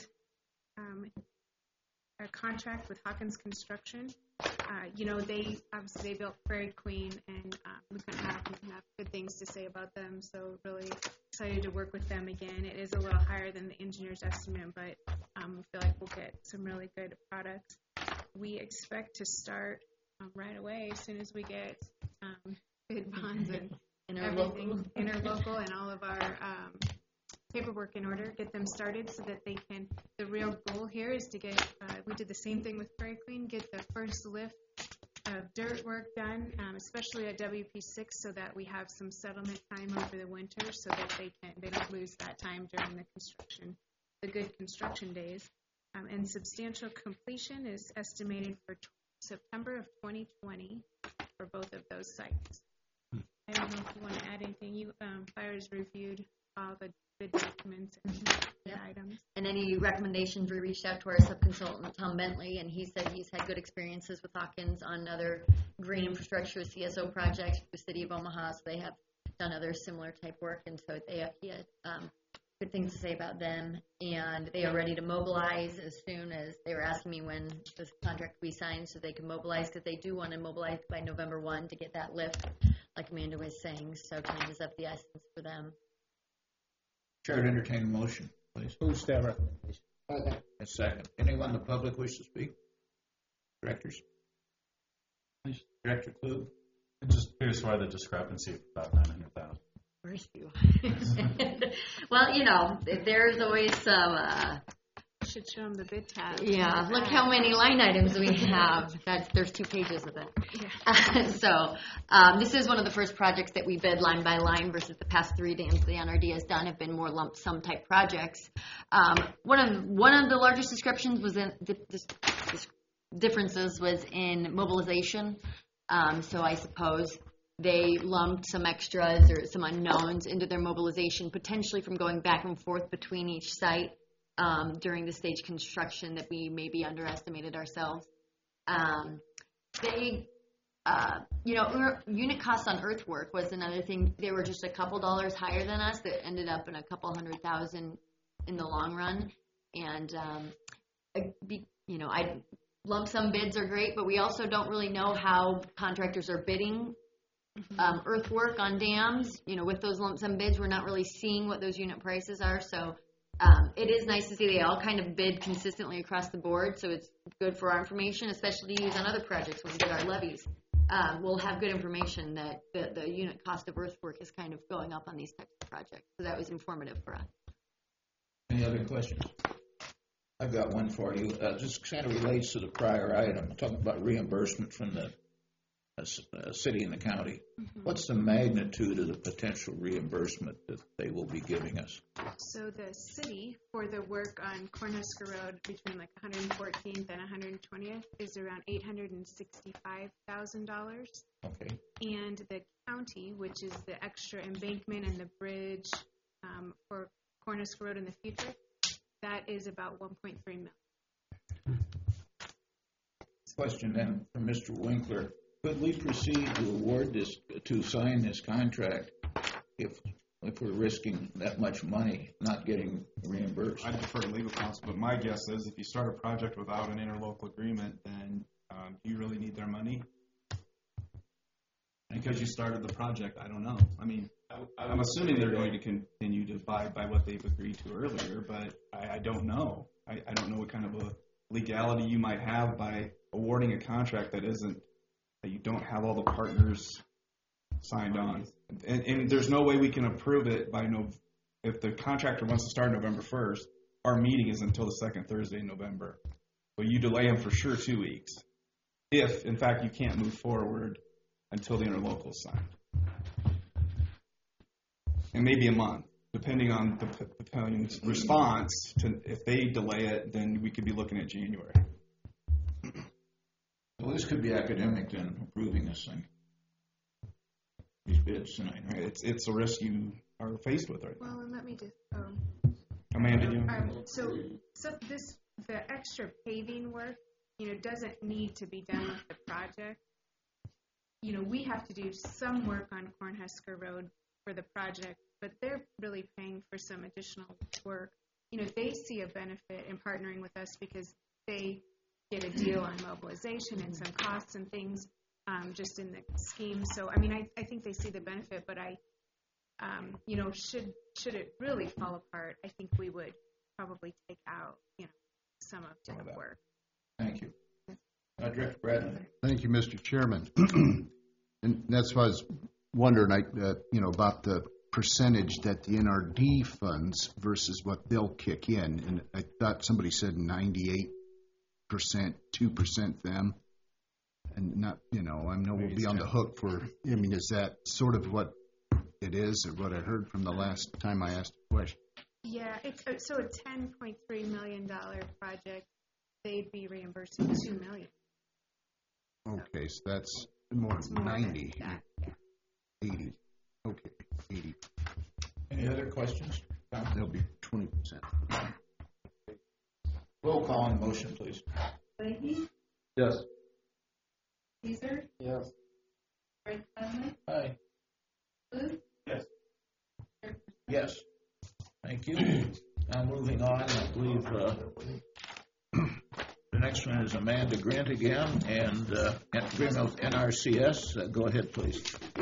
a contract with Hawkins Construction. They obviously built Prairie Queen, and we couldn't have enough good things to say about them. So really excited to work with them again. It is a little higher than the engineer's estimate, but we feel like we'll get some really good products. We expect to start right away as soon as we get bid bonds and Interlocal. everything, interlocal, and all of our paperwork in order, get them started so that they can, the real goal here is to get, we did the same thing with Prairie Queen, get the first lift of dirt work done, especially at WP6, so that we have some settlement time over the winter so that they don't lose that time during the construction, the good construction days. And substantial completion is estimated for September of 2020 for both of those sites. I don't know if you want to add anything. You, Fires reviewed all the documents and the items. And any recommendations, we reached out to our subconsultant, Tom Bentley, and he said he's had good experiences with Hawkins on other green infrastructure CSO projects for the city of Omaha, so they have done other similar type work, and so he had good things to say about them, and they are ready to mobilize as soon as they were asking me when this contract will be signed so they can mobilize, because they do want to mobilize by November 1 to get that lift, like Amanda was saying, so time is of the essence for them. Chair to entertain a motion, please. Who's that recommendation? A second. Anyone in the public wish to speak? Directors? Director Klug? I'm just curious why the discrepancy of about 900,000. Where's you? Well, you know, there's always some. Should show them the bid tab. Yeah, look how many line items we have. There's 2 pages of it. Yeah. So this is one of the first projects that we bid line by line versus the past 3 dams the NRD has done have been more lump sum type projects. One of the largest descriptions was in differences was in mobilization. So I suppose they lumped some extras or some unknowns into their mobilization, potentially from going back and forth between each site during the stage construction that we maybe underestimated ourselves. Unit costs on earthwork was another thing. They were just a couple dollars higher than us that ended up in a couple $100,000 in the long run. And, lump sum bids are great, but we also don't really know how contractors are bidding earthwork on dams. With those lump sum bids, we're not really seeing what those unit prices are. So it is nice to see they all kind of bid consistently across the board. So it's good for our information, especially to use on other projects when we get our levies. We'll have good information that the unit cost of earthwork is kind of going up on these types of projects. So that was informative for us. Any other questions? I've got one for you. This kind of relates to the prior item. I'm talking about reimbursement from the city and the county. Mm-hmm. What's the magnitude of the potential reimbursement that they will be giving us? So the city, for the work on Cornhusker Road between like 114th and 120th, is around $865,000. Okay. And the county, which is the extra embankment and the bridge for Cornhusker Road in the future, that is about $1.3 million. Question then from Mr. Winkler. Could we proceed to award this, to sign this contract if we're risking that much money not getting reimbursed? I defer to legal counsel, but my guess is if you start a project without an interlocal agreement, then do you really need their money? Because you started the project, I don't know. I mean, I'm assuming they're going to continue to abide by what they've agreed to earlier, but I don't know. I don't know what kind of a legality you might have by awarding a contract that you don't have all the partners signed on. And there's no way we can approve it if the contractor wants to start November 1st, our meeting is until the second Thursday in November. So you delay them for sure 2 weeks. If, in fact, you can't move forward until the interlocal is signed. And maybe a month, depending on the battalion's response. If they delay it, then we could be looking at January. Well, this could be academic then, approving this thing. These bids tonight, right? It's a risk you are faced with right now. Well, and let me just. Amanda, you? The extra paving work, doesn't need to be done with the project. We have to do some work on Cornhusker Road for the project, but they're really paying for some additional work. They see a benefit in partnering with us because they get a deal on mobilization and some costs and things just in the scheme. So, I mean, I think they see the benefit, but should it really fall apart, I think we would probably take out, some of the work. Thank you. Director Bradley. Thank you, Mr. Chairman. And that's why I was wondering, about the percentage that the NRD funds versus what they'll kick in. And I thought somebody said 98%, 2% them. And not, I know we'll be on the hook for, is that sort of what it is, or what I heard from the last time I asked a question? Yeah, it's so a $10.3 million project, they'd be reimbursing $2 million. Okay, so that's more than 90. Than that, yeah. 80. Okay, 80. Any other questions? That'll be 20%. Roll call on the motion, please. Leahy, Yes. Caesar, Yes. Fred Conley, Aye. Luke, Yes. Yes. Thank you. Now moving on, I believe the next one is Amanda Grant again, and agreement with NRCS. Go ahead, please.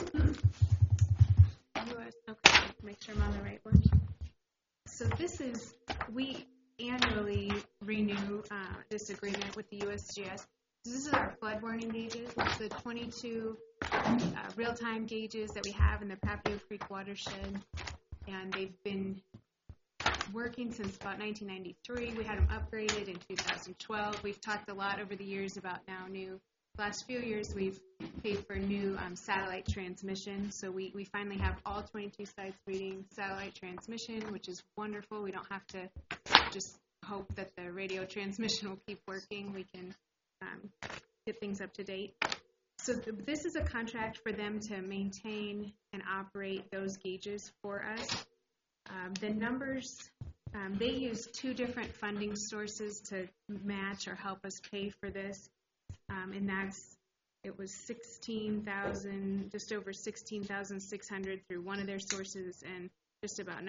Okay, make sure I'm on the right one. So this is, we annually renew this agreement with the USGS. This is our flood warning gauges. It's the 22 real-time gauges that we have in the Papio Creek watershed, and they've been working since about 1993. We had them upgraded in 2012. We've talked a lot over the years about last few years we've paid for new satellite transmission. So we finally have all 22 sites reading satellite transmission, which is wonderful. We don't have to just hope that the radio transmission will keep working. We can get things up to date. So this is a contract for them to maintain and operate those gauges for us. The numbers, they use two different funding sources to match or help us pay for this. And it was just over 16,600 through one of their sources, and just about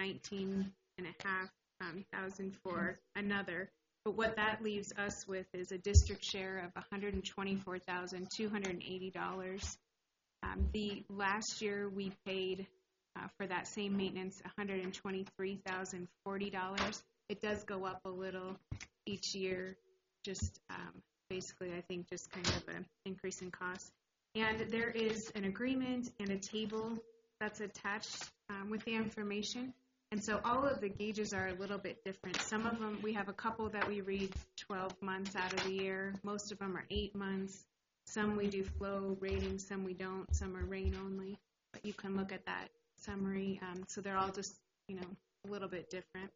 19,500 for another. But what that leaves us with is a district share of $124,280. The last year we paid for that same maintenance $123,040. It does go up a little each year, just basically I think just kind of an increase in cost. And there is an agreement and a table that's attached with the information. And so all of the gauges are a little bit different. Some of them, we have a couple that we read 12 months out of the year. Most of them are 8 months. Some we do flow ratings, some we don't. Some are rain only. But you can look at that summary. So they're all just, a little bit different.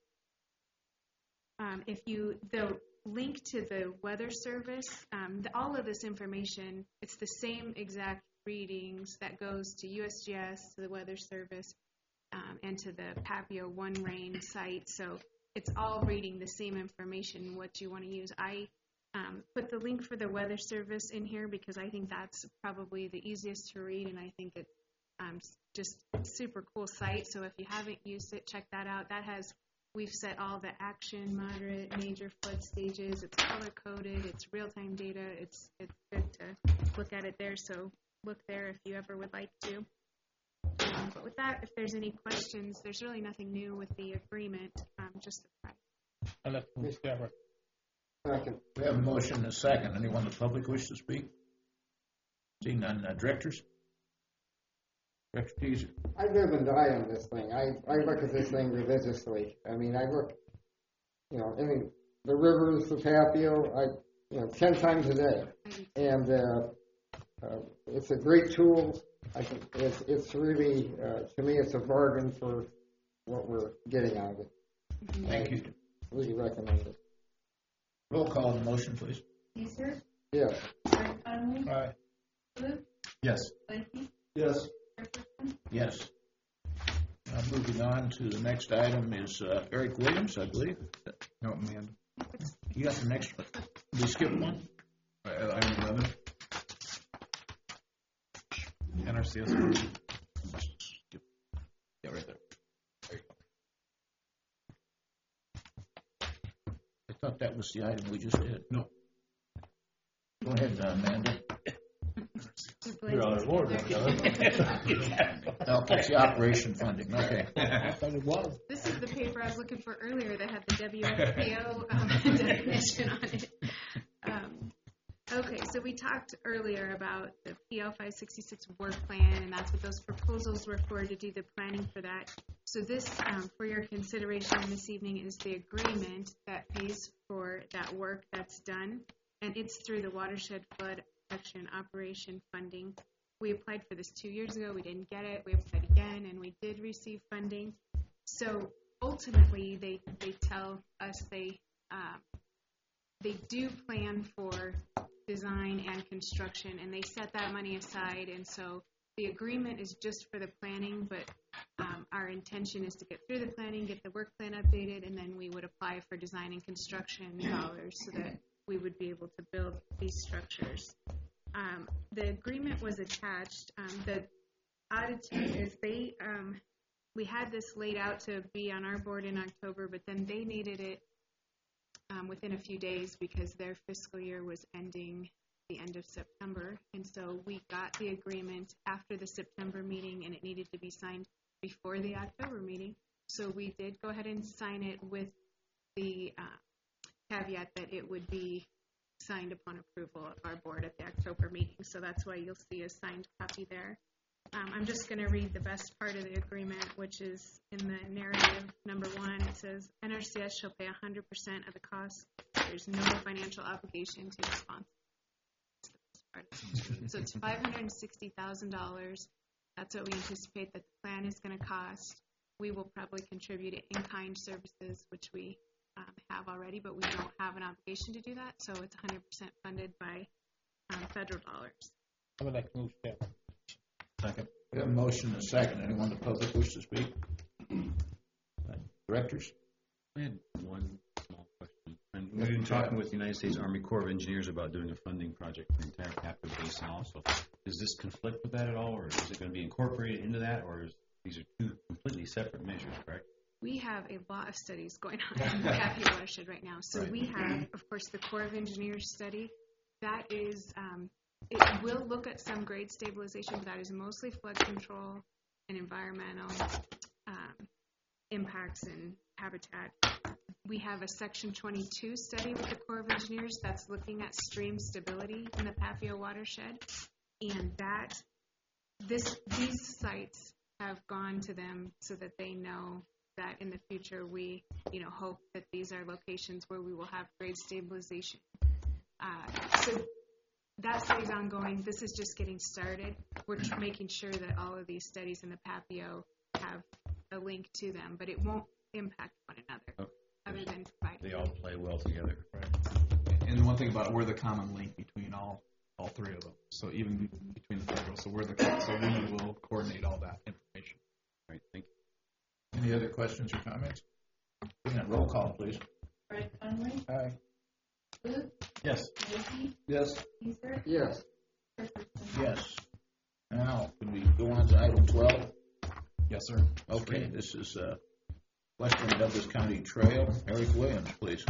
The link to the Weather Service, all of this information, it's the same exact readings that goes to USGS, to the Weather Service, and to the Papio One Rain site. So it's all reading the same information, what you want to use. I put the link for the Weather Service in here because I think that's probably the easiest to read, and I think it's just a super cool site. So if you haven't used it, check that out. We've set all the action, moderate, major flood stages. It's color-coded. It's real-time data. It's good to look at it there. So look there if you ever would like to. But with that, if there's any questions, there's really nothing new with the agreement, just the price. We have a motion and a second. Anyone in the public wish to speak? Seeing none. Directors? Director Teaser. I live and die on this thing. I look at this thing religiously. I look, the rivers, the Papio, 10 times a day. And it's a great tool. I think it's really, to me, it's a bargain for what we're getting out of it. Thank you. Really recommend it. Roll call on the motion, please. Caesar, Yes. Fred Conley, Aye. Luke, Yes. Leahy, Yes. Jefferson, Yes. Now moving on to the next item is Eric Williams, I believe. No, man. You got the next one. Did we skip one? Item 11. NRCS. Yeah, right there. There you go. I thought that was the item we just did. No. Go ahead, Amanda. You're out of order, John. No, it's the operation funding. Okay. I thought it was. This is the paper I was looking for earlier that had the WFPO definition on it. Okay, so we talked earlier about the PL 566 work plan, and that's what those proposals were for, to do the planning for that. So this, for your consideration this evening, is the agreement that pays for that work that's done, and it's through the Watershed Flood Protection Operation funding. We applied for this 2 years ago. We didn't get it. We applied again, and we did receive funding. So ultimately, they tell us they do plan for design and construction, and they set that money aside. And so the agreement is just for the planning, but our intention is to get through the planning, get the work plan updated, and then we would apply for design and construction dollars so that we would be able to build these structures. The agreement was attached. The oddity is we had this laid out to be on our board in October, but then they needed it within a few days because their fiscal year was ending the end of September. And so we got the agreement after the September meeting, and it needed to be signed before the October meeting. So we did go ahead and sign it with the caveat that it would be signed upon approval of our board at the October meeting. So that's why you'll see a signed copy there. I'm just going to read the best part of the agreement, which is in the narrative number 1. It says, NRCS shall pay 100% of the cost. There's no financial obligation to the sponsor. So it's $560,000. That's what we anticipate that the plan is going to cost. We will probably contribute in-kind services, which we have already, but we don't have an obligation to do that. So it's 100% funded by federal dollars. I would like to move that. Second. We have a motion and a second. Anyone in the public wish to speak? Directors? I had one small question. And we've been talking with the United States Army Corps of Engineers about doing a funding project for the entire Capitol Basin also. Does this conflict with that at all, or is it going to be incorporated into that, or is these are two completely separate measures, correct? We have a lot of studies going on in the Capio watershed right now. So we have, of course, the Corps of Engineers study. That is, it will look at some grade stabilization, but that is mostly flood control and environmental impacts and habitat. We have a Section 22 study with the Corps of Engineers that's looking at stream stability in the Papio watershed, and these sites have gone to them so that they know that in the future we, hope that these are locations where we will have grade stabilization. So that study's ongoing. This is just getting started. We're making sure that all of these studies in the Papio have a link to them, but it won't impact one another, other than providing. They all play well together. Right. And one thing about it, we're the common link between all three of them. So even between the federal, so we will coordinate all that information. All right, thank you. Any other questions or comments? Roll call, please. Fred Conley, Aye. Luke, Yes. Lacy, Yes. Teaser, Yes. Christensen. Yes. Now, can we go on to item 12? Yes, sir. Okay, this is Western Douglas County Trail. Eric Williams, please.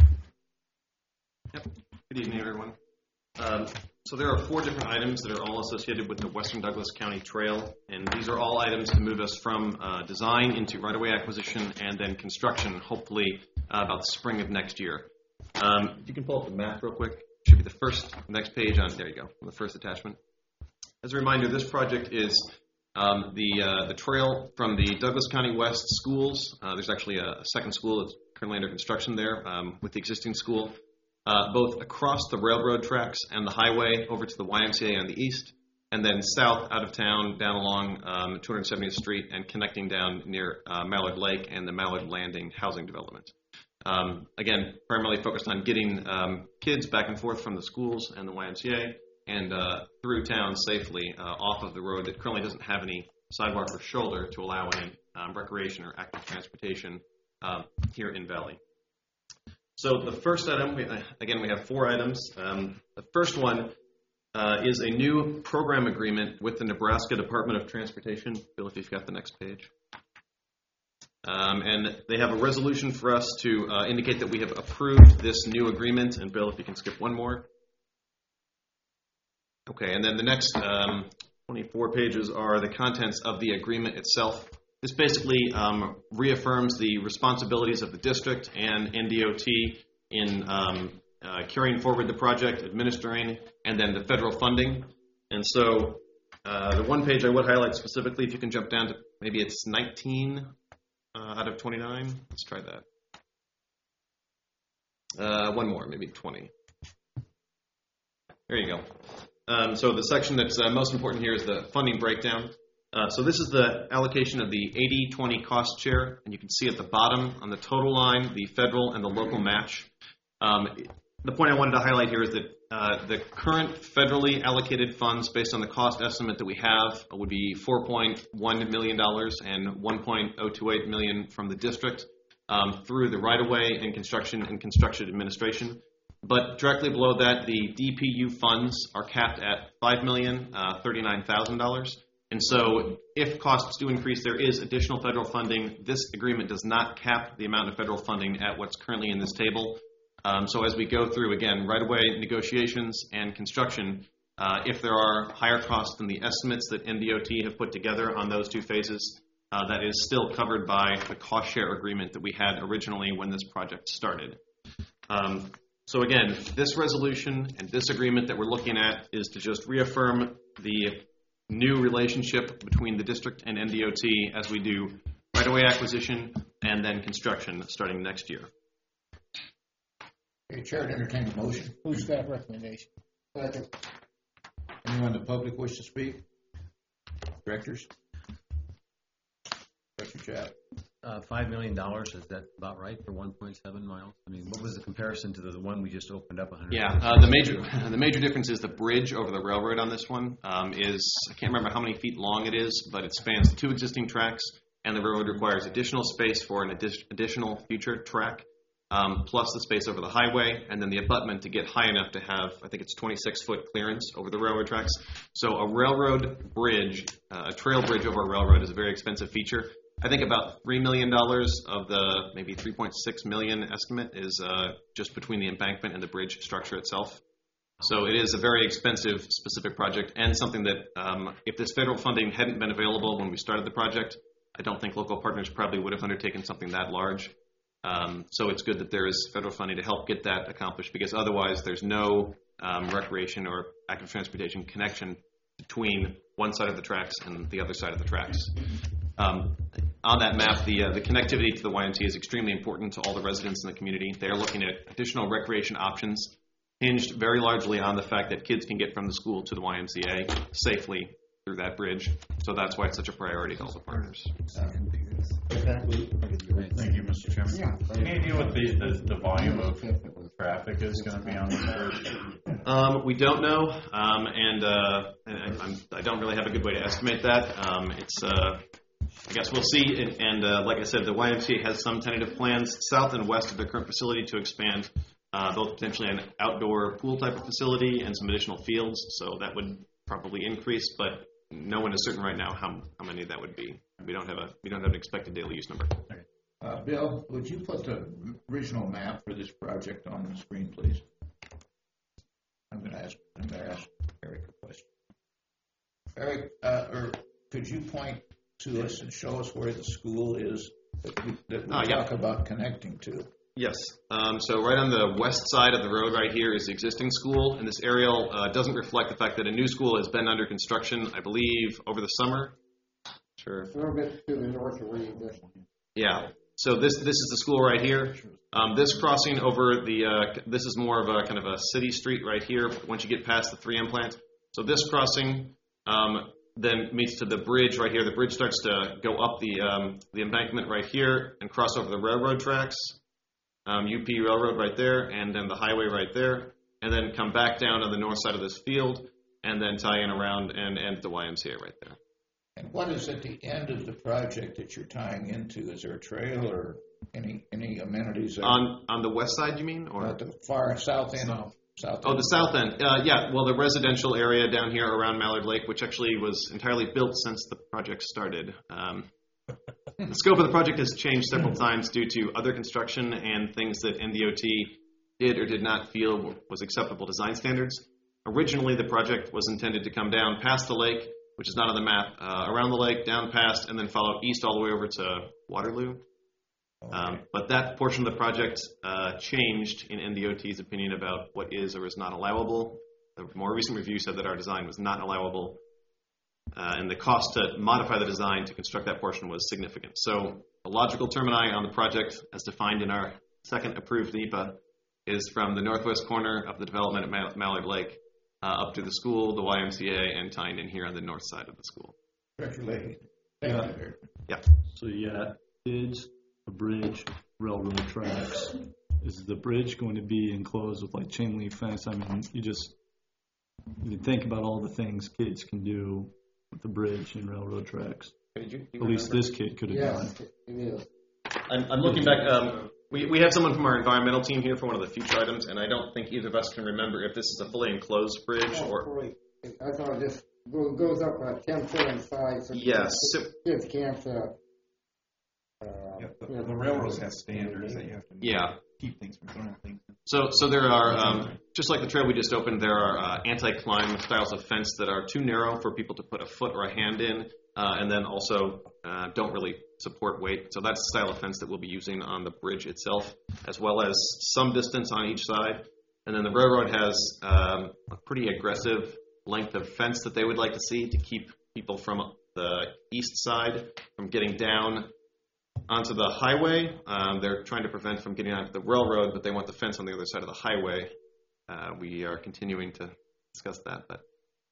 Yep. Good evening, everyone. So there are 4 different items that are all associated with the Western Douglas County Trail, and these are all items to move us from design into right-of-way acquisition and then construction, hopefully about the spring of next year. If you can pull up the map real quick, it should be the next page on, there you go, on the first attachment. As a reminder, this project is the trail from the Douglas County West schools. There's actually a second school that's currently under construction there with the existing school. Both across the railroad tracks and the highway over to the YMCA on the east, and then south out of town down along 270th Street and connecting down near Mallard Lake and the Mallard Landing housing development. Again, primarily focused on getting kids back and forth from the schools and the YMCA and through town safely off of the road that currently doesn't have any sidewalk or shoulder to allow any recreation or active transportation here in Valley. So the first item, we have 4 items. The first one is a new program agreement with the Nebraska Department of Transportation. Bill, if you've got the next page. And they have a resolution for us to indicate that we have approved this new agreement. And Bill, if you can skip one more. Okay, and then the next 24 pages are the contents of the agreement itself. This basically reaffirms the responsibilities of the district and NDOT in carrying forward the project, administering, and then the federal funding. And so The one page I would highlight specifically, if you can jump down to maybe it's 19 out of 29. Let's try that. One more, maybe 20. There you go. So the section that's most important here is the funding breakdown. So this is the allocation of the 80-20 cost share, and you can see at the bottom on the total line the federal and the local match. The point I wanted to highlight here is that the current federally allocated funds based on the cost estimate that we have would be $4.1 million and $1.028 million from the district through the right-of-way and construction administration. But directly below that, the DPU funds are capped at $5,039,000. And so if costs do increase, there is additional federal funding. This agreement does not cap the amount of federal funding at what's currently in this table. So as we go through, again, right-of-way negotiations and construction, if there are higher costs than the estimates that NDOT have put together on those two phases, that is still covered by the cost share agreement that we had originally when this project started. So again, this resolution and this agreement that we're looking at is to just reaffirm the new relationship between the district and NDOT as we do right-of-way acquisition and then construction starting next year. Okay, Chair to entertain a motion. Move staff recommendation. Second. Anyone in the public wish to speak? Directors? Director Chap. $5 million, is that about right for 1.7 miles? I mean, what was the comparison to the one we just opened up? 100? Yeah, the major difference is the bridge over the railroad on this one is, I can't remember how many feet long it is, but it spans 2 existing tracks, and the railroad requires additional space for an additional future track, plus the space over the highway, and then the abutment to get high enough to have, I think it's 26-foot clearance over the railroad tracks. So a railroad bridge, a trail bridge over a railroad is a very expensive feature. I think about $3 million of the maybe $3.6 million estimate is just between the embankment and the bridge structure itself. So it is a very expensive specific project and something that if this federal funding hadn't been available when we started the project, I don't think local partners probably would have undertaken something that large. So it's good that there is federal funding to help get that accomplished because otherwise there's no recreation or active transportation connection between one side of the tracks and the other side of the tracks. On that map, the connectivity to the YMCA is extremely important to all the residents in the community. They are looking at additional recreation options hinged very largely on the fact that kids can get from the school to the YMCA safely through that bridge. So that's why it's such a priority to all the partners. Thank you, Mr. Chairman. Any idea what the volume of traffic is going to be on the bridge? We don't know, and I don't really have a good way to estimate that. I guess we'll see, and like I said, the YMCA has some tentative plans south and west of their current facility to expand both potentially an outdoor pool type of facility and some additional fields, so that would probably increase, but no one is certain right now how many that would be. We don't have an expected daily use number. Bill, would you put the original map for this project on the screen, please? I'm going to ask Eric a question. Eric, or could you point to us and show us where the school is that we talk about connecting to? Yes. So right on the west side of the road right here is the existing school, and this aerial doesn't reflect the fact that a new school has been under construction, I believe, over the summer. Sure. A little bit to the north of where you live. Yeah. So this is the school right here. This crossing over this is more of a kind of a city street right here once you get past the 3M plant. So this crossing then meets to the bridge right here. The bridge starts to go up the embankment right here and cross over the railroad tracks. UP Railroad right there, and then the highway right there, and then come back down on the north side of this field, and then tie in around and end the YMCA right there. And what is at the end of the project that you're tying into? Is there a trail or any amenities there? On the west side, you mean? Or at the far south end? South end. The south end. Yeah, well, the residential area down here around Mallard Lake, which actually was entirely built since the project started. The scope of the project has changed several times due to other construction and things that NDOT did or did not feel was acceptable design standards. Originally, the project was intended to come down past the lake, which is not on the map, around the lake, down past, and then follow east all the way over to Waterloo. But that portion of the project changed in NDOT's opinion about what is or is not allowable. The more recent review said that our design was not allowable. and the cost to modify the design to construct that portion was significant. So the logical termini on the project, as defined in our second approved NEPA, is from the northwest corner of the development at Mallard Lake up to the school, the YMCA, and tying in here on the north side of the school. Director Leahy. Yeah. So kids, a bridge, railroad tracks. Is the bridge going to be enclosed with like chain link fence? I mean, you think about all the things kids can do with the bridge and railroad tracks. You At least this kid could have done. Yes, it is. I'm looking back. We have someone from our environmental team here for one of the future items, and I don't think either of us can remember if this is a fully enclosed bridge or. I thought it just goes up 10 foot inside, so Yes. kids can't. The railroads have standards that you have to keep things from throwing things. So there are, just like the trail we just opened, there are anti-climb styles of fence that are too narrow for people to put a foot or a hand in, and then also don't really support weight. So that's the style of fence that we'll be using on the bridge itself, as well as some distance on each side. And then the railroad has a pretty aggressive length of fence that they would like to see to keep people from the east side from getting down onto the highway. They're trying to prevent from getting onto the railroad, but they want the fence on the other side of the highway. We are continuing to discuss that, but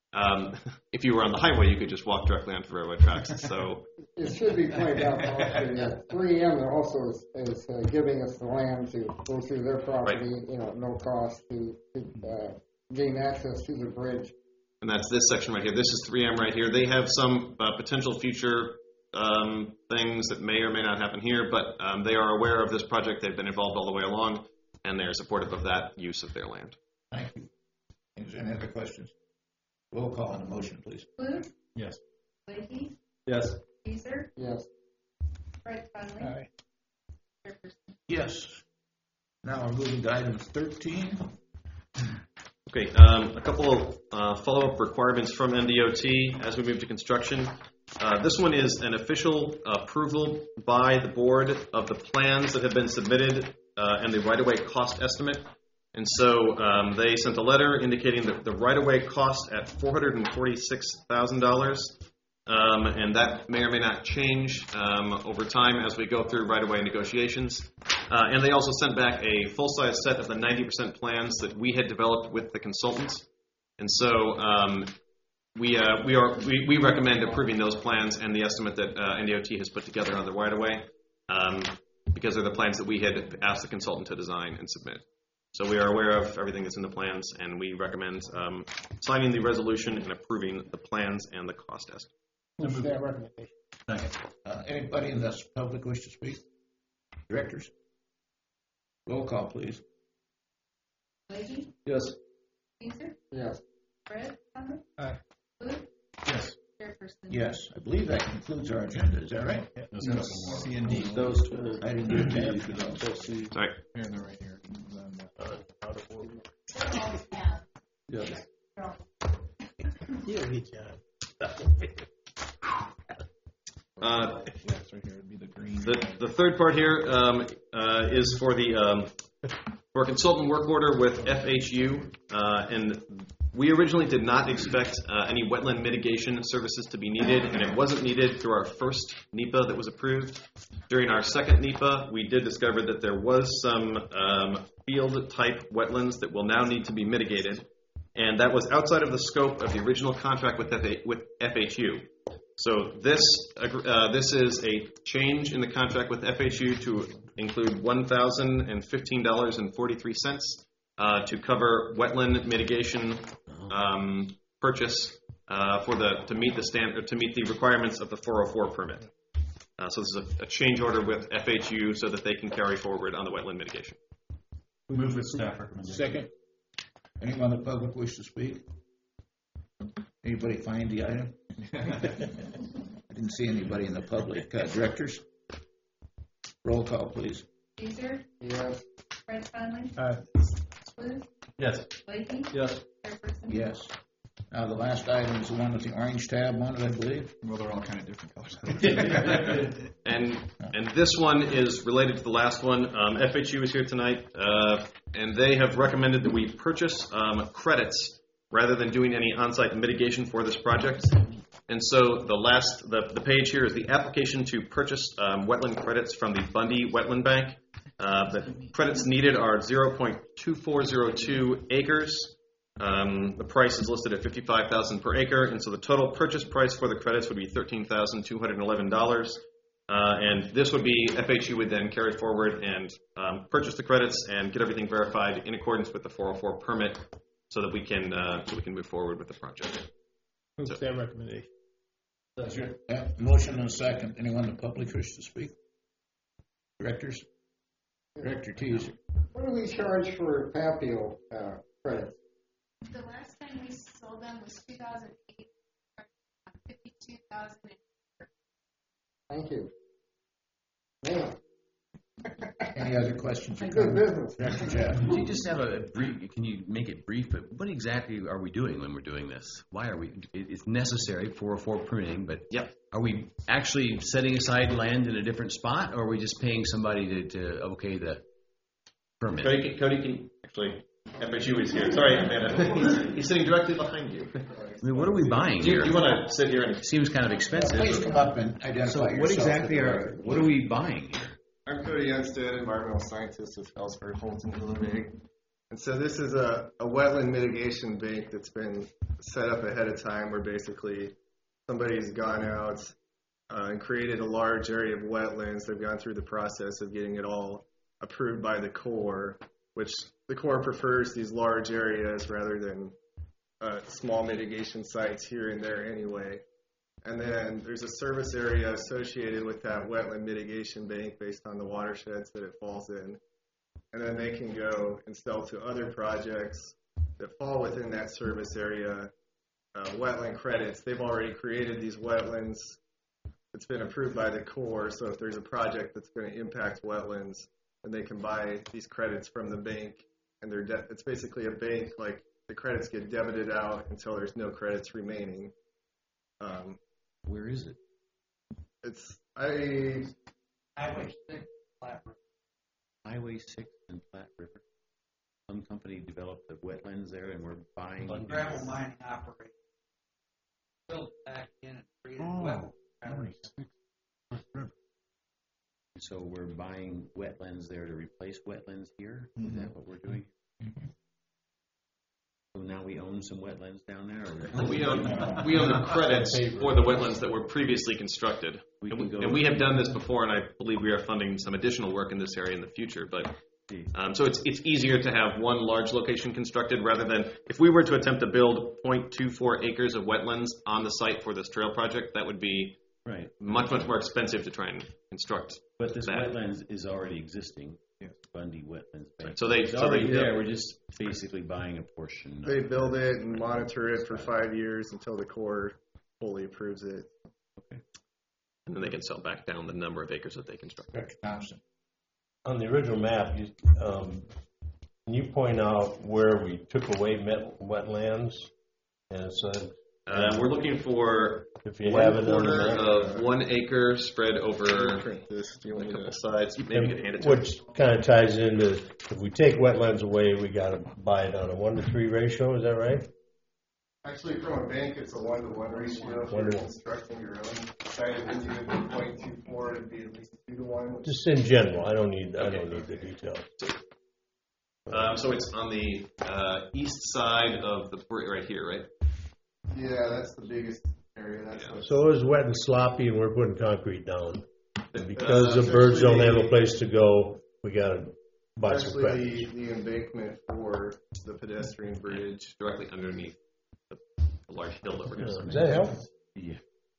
if you were on the highway, you could just walk directly onto railroad tracks. So it should be pointed out also that 3M also is giving us the land to go through their property, right. No cost to gain access to the bridge. And that's this section right here. This is 3M right here. They have some potential future things that may or may not happen here, but they are aware of this project. They've been involved all the way along, and they are supportive of that use of their land. Thank you. Is there any other questions? Roll call on the motion, please. Booth? Yes. Leahy? Yes. Teaser? Yes. Fred Conley? Aye. Chairperson? Yes. Now we're moving to item 13. Okay, a couple of follow-up requirements from NDOT as we move to construction. This one is an official approval by the board of the plans that have been submitted and the right-of-way cost estimate. And so they sent a letter indicating that the right-of-way cost at $446,000, and that may or may not change over time as we go through right-of-way negotiations. And they also sent back a full-size set of the 90% plans that we had developed with the consultants. And so we recommend approving those plans and the estimate that NDOT has put together on the right-of-way because they're the plans that we had asked the consultant to design and submit. So we are aware of everything that's in the plans, and we recommend signing the resolution and approving the plans and the cost estimate. What's that recommendation? Anybody in this public wish to speak? Directors? Roll call, please. Leahy? Yes. Teaser? Yes. Fred Conley? Aye. Booth? Yes. Chairperson? Yes. I believe that concludes our agenda. Is that right? There's a couple more. C and D. Those two. I didn't do tab for those. Sorry. Here, they're right here. Yes. Yeah, good job. It's right here. It'd be the green. The third part here is for the for a consultant work order with FHU, and we originally did not expect any wetland mitigation services to be needed, and it wasn't needed through our first NEPA that was approved. During our second NEPA, we did discover that there was some field-type wetlands that will now need to be mitigated, and that was outside of the scope of the original contract with FHU. So this is a change in the contract with FHU to include $1,015.43 to cover wetland mitigation purchase to meet the requirements of the 404 permit. So this is a change order with FHU so that they can carry forward on the wetland mitigation. We move with staff recommendation. Second. Anyone in the public wish to speak? Anybody find the item? I didn't see anybody in the public. Directors? Roll call, please. Teaser? Yes. Fred Conley? Aye. Booth? Yes. Leahy? Yes. Chairperson? Yes. Now, the last item is the one with the orange tab on it, I believe. Well, they're all kind of different colors. And this one is related to the last one. FHU is here tonight, and they have recommended that we purchase credits rather than doing any on-site mitigation for this project. And so the page here is the application to purchase wetland credits from the Bundy Wetland Bank. The credits needed are 0.2402 acres. The price is listed at $55,000 per acre, and so the total purchase price for the credits would be $13,211. And this would be, FHU would then carry forward and purchase the credits and get everything verified in accordance with the 404 permit, so that we can move forward with the project. Who's that recommendation? Motion and a second. Anyone in the public wish to speak? Directors? Director Teaser. What do we charge for patio credits? The last time we sold them was 2008, 52,000. Thank you. Man. Any other questions or Good comments? business. Director Jeff. Can you just have a brief, can you make it brief, but what exactly are we doing when we're doing this? Why are we, it's necessary for permitting, but Yep. are we actually setting aside land in a different spot, or are we just paying somebody to okay the permit? Cody can actually, FHU is here. Sorry, Amanda. He's sitting directly behind you. I mean, what are we buying Do here? you want to sit here and... It seems kind of expensive. Please come up and identify So yourself. what exactly what are we buying here? I'm Cody Unstead, environmental scientist with Ellsworth, Holton, Illinois. And so this is a wetland mitigation bank that's been set up ahead of time, where basically somebody's gone out and created a large area of wetlands. They've gone through the process of getting it all approved by the Corps, which the Corps prefers these large areas rather than small mitigation sites here and there anyway. And then there's a service area associated with that wetland mitigation bank based on the watersheds that it falls in. And then they can go and sell to other projects that fall within that service area wetland credits. They've already created these wetlands. It's been approved by the Corps, so if there's a project that's going to impact wetlands, then they can buy these credits from the bank. And it's basically a bank, like the credits get debited out until there's no credits remaining. Where is it? It's Highway 6, Platte River. Highway 6 and Platte River. Some company developed the wetlands there, and we're buying. Gravel mining operation. Built back in and created wetlands. So we're buying wetlands there to replace wetlands here? Is that what we're doing? So now we own some wetlands down there? Or? We own the credits for the wetlands that were previously constructed. And we have done this before, and I believe we are funding some additional work in this area in the future. But so it's easier to have one large location constructed rather than, if we were to attempt to build 0.24 acres of wetlands on the site for this trail project, that would be much more expensive to try and construct. But this wetlands is already existing. Bundy Wetlands Bank. Right. So it's already there. We're just basically buying a portion. They build it and monitor it for 5 years until the Corps fully approves it. Okay. And then they can sell back down the number of acres that they construct. Dr. Thompson. On the original map, can you point out where we took away wetlands? And so we're looking for if you one have it quarter on the of 1 acre spread over a couple sides. Maybe you can hand it to which kind of ties into, if we take wetlands away, we got to buy it on a 1-to-3 ratio. Is that right? Actually, from a bank, it's a 1-to-1 ratio. If you're constructing your own site, it would be 0.24. It'd be at least 2-to-1. Just in general. I don't need the details. So it's on the east side of the right here, right? Yeah, that's the biggest area. So it was wet and sloppy, and we're putting concrete down. And because the birds don't have a place to go, we got to buy some credits. Actually, the embankment for the pedestrian bridge directly underneath the large hill that we're going to Does that help? Yeah.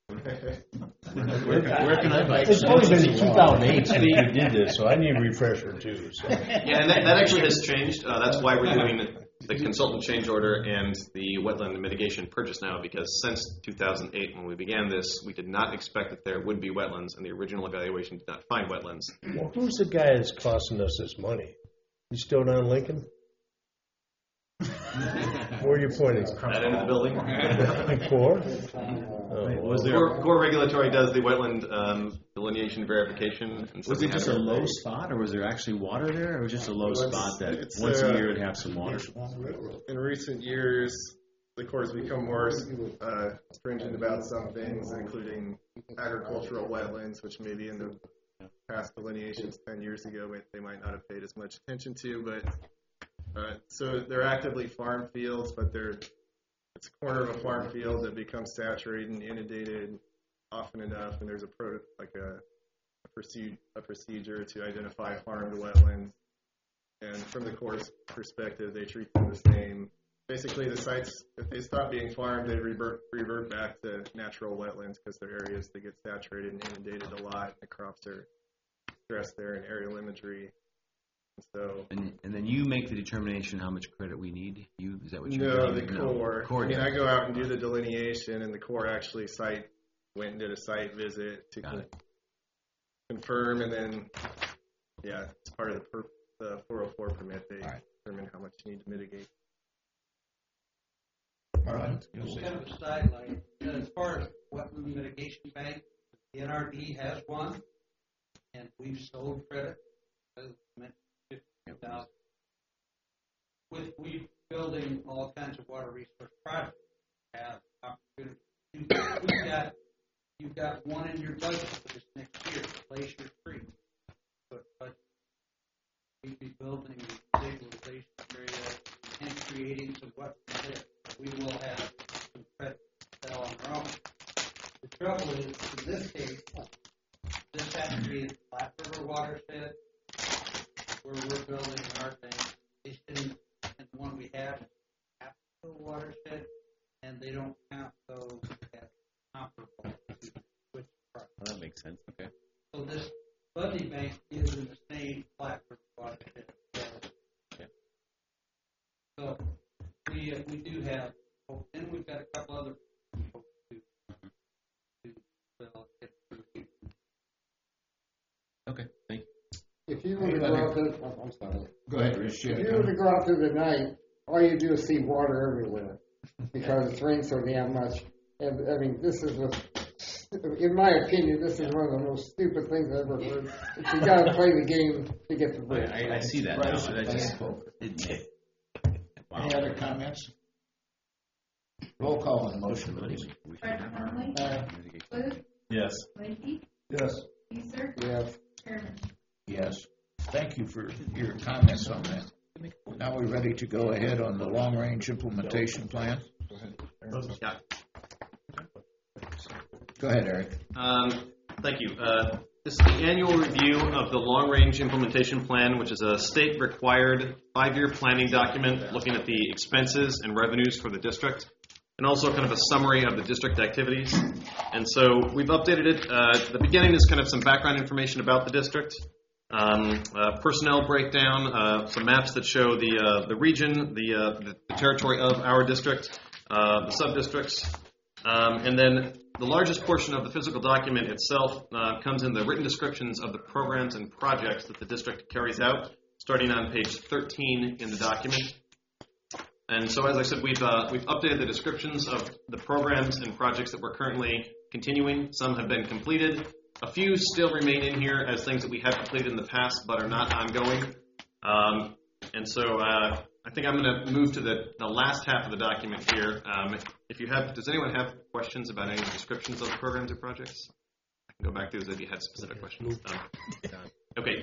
Where can I buy? It's only been 2008 since we did this, so I need a refresher too. So. Yeah, and that actually has changed. That's why we're doing the consultant change order and the wetland mitigation purchase now, because since 2008, when we began this, we did not expect that there would be wetlands, and the original evaluation did not find wetlands. Well, who's the guy that's costing us this money? You still down Lincoln? Where are you pointing? That end of the building. Corps? Corps Regulatory does the wetland delineation verification. And so was it just a low spot, or was there actually water there, or was it just a low spot that once a year it'd have some water? In recent years, the Corps has become more stringent about some things, including agricultural wetlands, which maybe in the past delineations 10 years ago they might not have paid as much attention to. But so they're actively farm fields, but it's a corner of a farm field that becomes saturated and inundated often enough, and there's a procedure to identify farmed wetlands. And from the Corps' perspective, they treat them the same. Basically, the sites, if they stop being farmed, they revert back to natural wetlands because they're areas that get saturated and inundated a lot. The crops are stressed there in aerial imagery. So, and then you make the determination how much credit we need. Is that what you're no, doing? the Corps. Corps I mean, does. I go out and do the delineation, and the Corps actually went and did a site visit to confirm, and then, yeah, it's part of the 404 permit. They determine how much you need to mitigate. All right. Just kind of a sideline. As far as wetland mitigation bank, the NRD has one, and we've sold credit. $50,000. With we building all kinds of water resource projects, have opportunity. You've got one in your budget for this next year, Glacier Creek. But we'd be building a stabilization area and creating some wetlands there. We will have some credit sell on our own. The trouble is, in this case, this has to be the Platte River watershed, where we're building our thing. They didn't, and the one we have, the watershed, and they don't count those as comparable to which part. Well, that makes sense. Okay. So this Bundy Bank is in the same Platte River watershed. Okay. So we do have, and we've got a couple other people to get through. Okay. Thank you. If you were to go out there, I'm sorry. Go ahead, Rich. If you were to go out there tonight, all you do is see water everywhere because it's rained so damn much. And I mean, this is in my opinion, this is one of the most stupid things I've ever heard. You got to play the game to get the bridge. I see that now. I just didn't. Wow. Any other comments? Roll call on the motion, please. Director Conley? Clute? Yes. Leahy? Yes. Easter? Yes. Chairman? Yes. Thank you for your comments on that. Now we're ready to go ahead on the long-range implementation plan. Yeah. Go ahead, Eric. Thank you. This is the annual review of the long-range implementation plan, which is a state-required 5-year planning document looking at the expenses and revenues for the district, and also kind of a summary of the district activities. And so we've updated it. The beginning is kind of some background information about the district, personnel breakdown, some maps that show the region, the territory of our district, the sub-districts, and then the largest portion of the physical document itself comes in the written descriptions of the programs and projects that the district carries out, starting on page 13 in the document. And so, as I said, we've updated the descriptions of the programs and projects that we're currently continuing. Some have been completed. A few still remain in here as things that we have completed in the past but are not ongoing. And so I think I'm going to move to the last half of the document here. Does anyone have questions about any of the descriptions of the programs or projects? I can go back to those if you had specific questions. Okay,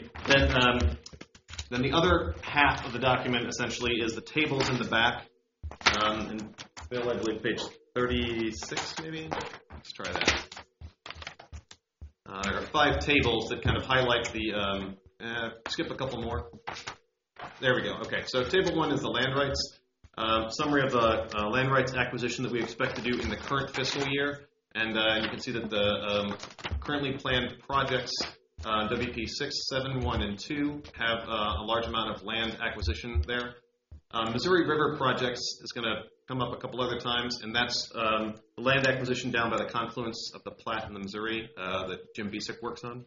then the other half of the document essentially is the tables in the back. And Bill, I believe page 36 maybe? Let's try that. There are 5 tables that kind of highlight the, skip a couple more. There we go. Okay, so table 1 is the land rights. Summary of the land rights acquisition that we expect to do in the current fiscal year. And you can see that the currently planned projects, WP 6, 7, 1, and 2, have a large amount of land acquisition there. Missouri River projects is going to come up a couple other times, and that's the land acquisition down by the confluence of the Platte and the Missouri that Jim Bisick works on.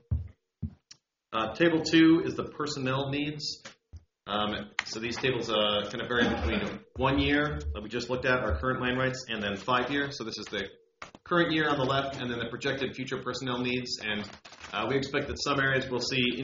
Table 2 is the personnel needs. So these tables kind of vary between 1 year that we just looked at, our current land rights, and then 5 years. So this is the current year on the left, and then the projected future personnel needs. And we expect that some areas will see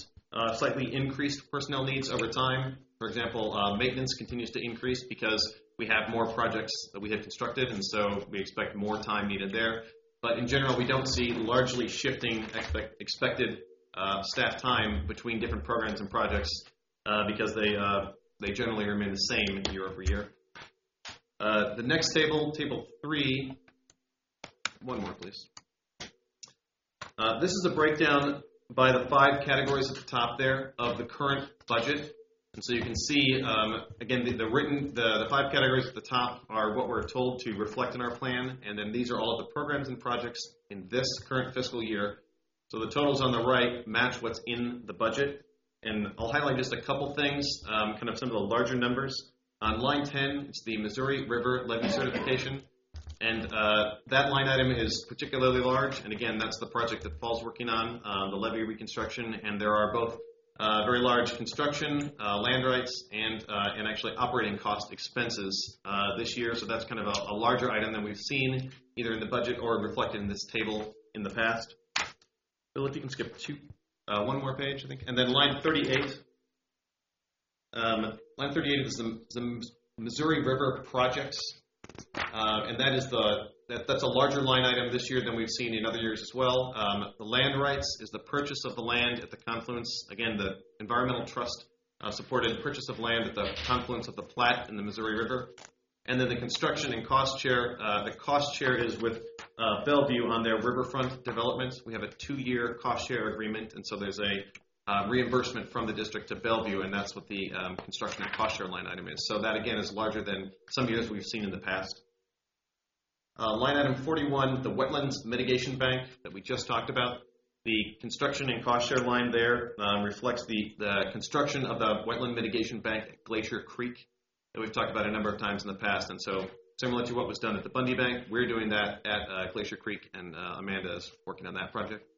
slightly increased personnel needs over time. For example, maintenance continues to increase because we have more projects that we have constructed, and so we expect more time needed there. But in general, we don't see largely shifting expected staff time between different programs and projects because they generally remain the same year over year. The next table, Table 3, one more please. This is a breakdown by the 5 categories at the top there of the current budget. And so you can see, again, the 5 categories at the top are what we're told to reflect in our plan, and then these are all of the programs and projects in this current fiscal year. So the totals on the right match what's in the budget, and I'll highlight just a couple things, kind of some of the larger numbers. On line 10, it's the Missouri River Levee Certification, and that line item is particularly large, and again, that's the project that Paul's working on, the levee reconstruction, and there are both very large construction, land rights, and actually operating cost expenses this year. So that's kind of a larger item than we've seen either in the budget or reflected in this table in the past. Bill, if you can skip one more page, I think. And then line 38. Line 38 is the Missouri River projects, and that is that's a larger line item this year than we've seen in other years as well. The land rights is the purchase of the land at the confluence. Again, the Environmental Trust supported purchase of land at the confluence of the Platte and the Missouri River. And then the construction and cost share. The cost share is with Bellevue on their riverfront development. We have a 2-year cost share agreement, and so there's a reimbursement from the district to Bellevue, and that's what the construction and cost share line item is. So that, again, is larger than some years we've seen in the past. Line item 41, the Wetlands Mitigation Bank that we just talked about. The construction and cost share line there reflects the construction of the Wetland Mitigation Bank at Glacier Creek that we've talked about a number of times in the past. And so similar to what was done at the Bundy Bank, we're doing that at Glacier Creek, and Amanda is working on that project.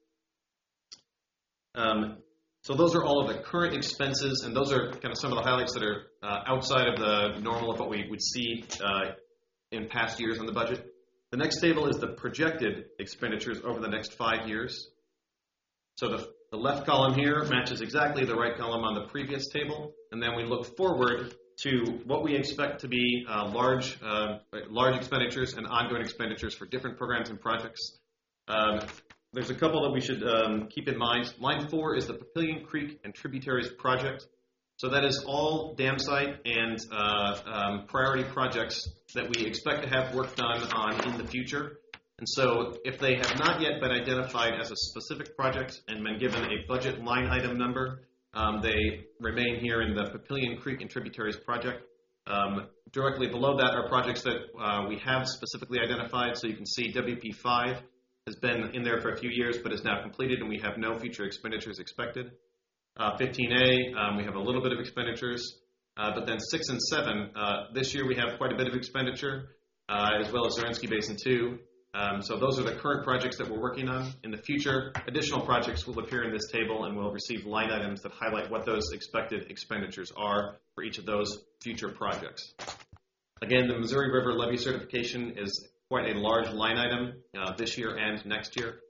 So those are all of the current expenses, and those are kind of some of the highlights that are outside of the normal of what we would see in past years on the budget. The next table is the projected expenditures over the next 5 years. So the left column here matches exactly the right column on the previous table, and then we look forward to what we expect to be large expenditures and ongoing expenditures for different programs and projects. There's a couple that we should keep in mind. Line 4 is the Papillion Creek and Tributaries Project. So that is all dam site and priority projects that we expect to have work done on in the future. And so if they have not yet been identified as a specific project and been given a budget line item number, they remain here in the Papillion Creek and Tributaries Project. Directly below that are projects that we have specifically identified. So you can see WP5 has been in there for a few years but is now completed, and we have no future expenditures expected. 15A, we have a little bit of expenditures, but then 6 and 7, this year we have quite a bit of expenditure, as well as Zerensky Basin 2. So those are the current projects that we're working on. In the future, additional projects will appear in this table, and we'll receive line items that highlight what those expected expenditures are for each of those future projects. Again, the Missouri River Levee Certification is quite a large line item this year and next year.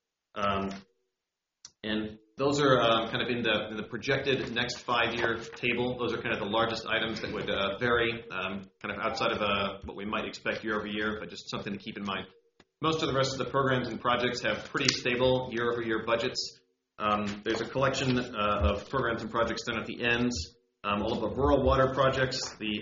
And those are kind of in the projected next 5-year table. Those are kind of the largest items that would vary kind of outside of what we might expect year over year, but just something to keep in mind. Most of the rest of the programs and projects have pretty stable year-over-year budgets. There's a collection of programs and projects done at the ends. All of the rural water projects, the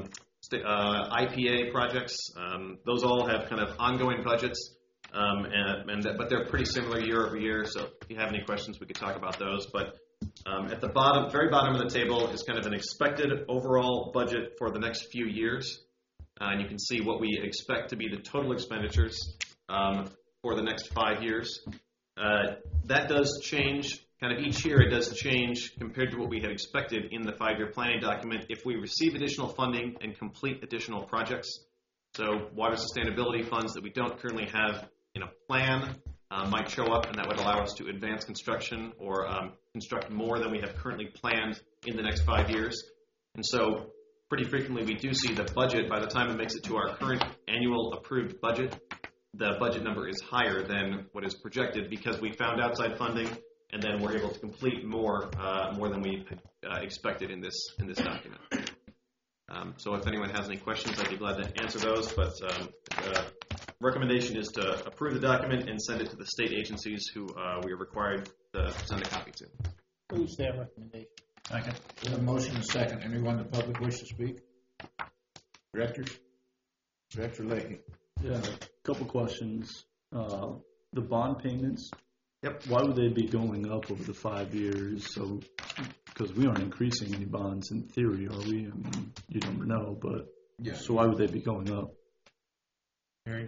IPA projects, those all have kind of ongoing budgets, but they're pretty similar year-over-year. So if you have any questions, we could talk about those. But at the very bottom of the table is kind of an expected overall budget for the next few years. And you can see what we expect to be the total expenditures for the next 5 years. That does change kind of each year. It does change compared to what we had expected in the 5-year planning document if we receive additional funding and complete additional projects. So water sustainability funds that we don't currently have in a plan might show up, and that would allow us to advance construction or construct more than we have currently planned in the next 5 years. And so pretty frequently we do see the budget, by the time it makes it to our current annual approved budget, the budget number is higher than what is projected because we found outside funding, and then we're able to complete more than we expected in this document. So if anyone has any questions, I'd be glad to answer those. But the recommendation is to approve the document and send it to the state agencies who we are required to send a copy to. Who's that recommendation? Okay. We have a motion and a second. Anyone in the public wish to speak? Director Leahy. Yeah, a couple questions. The bond payments. Yep. Why would they be going up over the 5 years? So, because we aren't increasing any bonds in theory, are we? I mean, you don't know, but Yeah. So why would they be going up? Harry?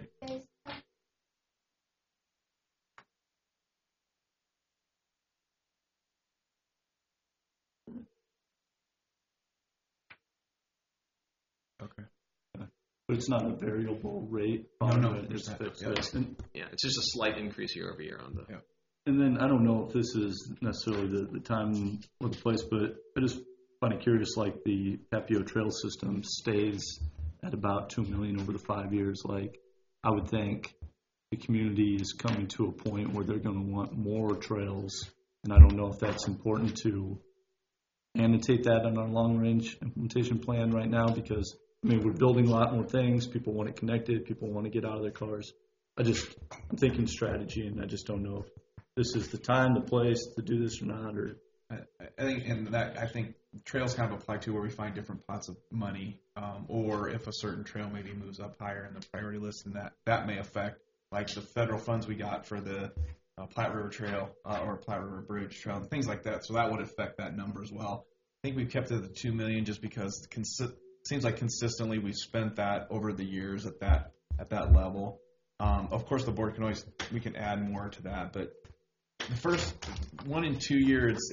Okay. But it's not a variable rate. No, it's fixed. Yeah. Yeah, it's just a slight increase year over year on the. Yeah. And then I don't know if this is necessarily the time or the place, but I just find it curious, like the Tapio Trail system stays at about $2 million over the 5 years. Like, I would think the community is coming to a point where they're going to want more trails, and I don't know if that's important to annotate that on our long-range implementation plan right now, because, I mean, we're building a lot more things. People want it connected. People want to get out of their cars. I'm thinking strategy, and I just don't know if this is the time, the place to do this or not. Or I think trails kind of apply to where we find different pots of money, or if a certain trail maybe moves up higher in the priority list, and that may affect, like the federal funds we got for the Platte River Trail or Platte River Bridge Trail, and things like that. So that would affect that number as well. I think we've kept it at the $2 million just because it seems like consistently we've spent that over the years at that level. Of course, the board we can add more to that, but the first 1 and 2 years,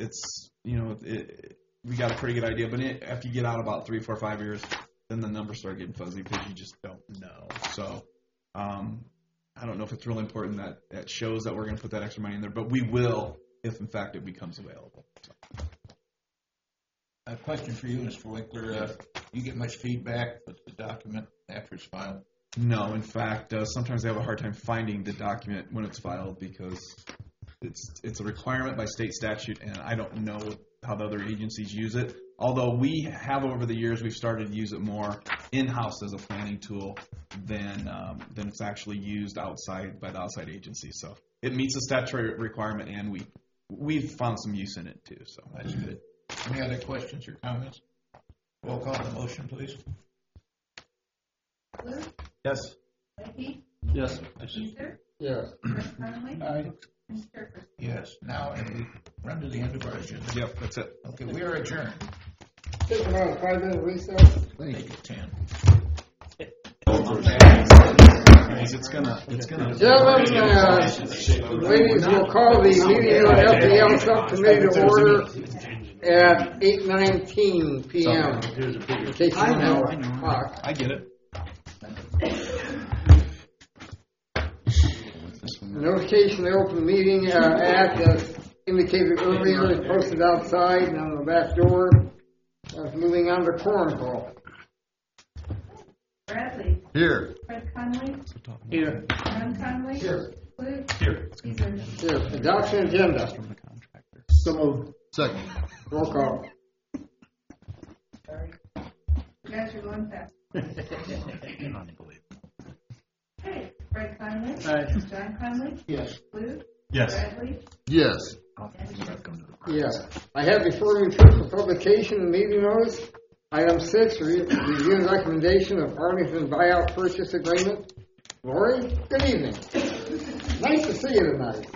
we got a pretty good idea. But after you get out about 3, 4, 5 years, then the numbers start getting fuzzy because you just don't know. So I don't know if it's really important that shows that we're going to put that extra money in there, but we will if in fact it becomes available. So. A question for you, Mr. Winkler. You get much feedback with the document after it's filed? No, in fact, sometimes they have a hard time finding the document when it's filed because it's a requirement by state statute, and I don't know how the other agencies use it. Although we have over the years, we've started to use it more in-house as a planning tool than it's actually used outside by the outside agency. So it meets the statutory requirement, and we've found some use in it too. So that's good. Any other questions or comments? Roll call the motion, please. Blue? Yes. Leahy? Yes. Teaser? Yes. Rick Conley? Aye. Mr. Kirkland? Yes. Now, and we run to the end of our agenda. Yep, that's it. Okay, we are adjourned. Take about a 5-minute recess. Make it 10. It's gonna. Gentlemen, ladies, we'll call the meeting of the FPL subcommittee to order at 8:19 p.m. In case you don't have a clock. I get it. Notification of the Open Meeting Act, as indicated earlier, is posted outside and on the back door. Moving on to quorum call. Bradley? Here. Fred Conley? Here. John Conley? Here. Blue? Here. Teaser? Here. Adoption agenda. So moved. Second. Roll call. Sorry. You guys are going fast. Okay. Fred Conley? Aye. John Conley? Yes. Blue? Yes. Bradley? Yes. Yes. I have before me proof of publication and meeting notice. Item 6, review and recommendation of Arlington buyout purchase agreement. Lori, good evening. Nice to see you tonight.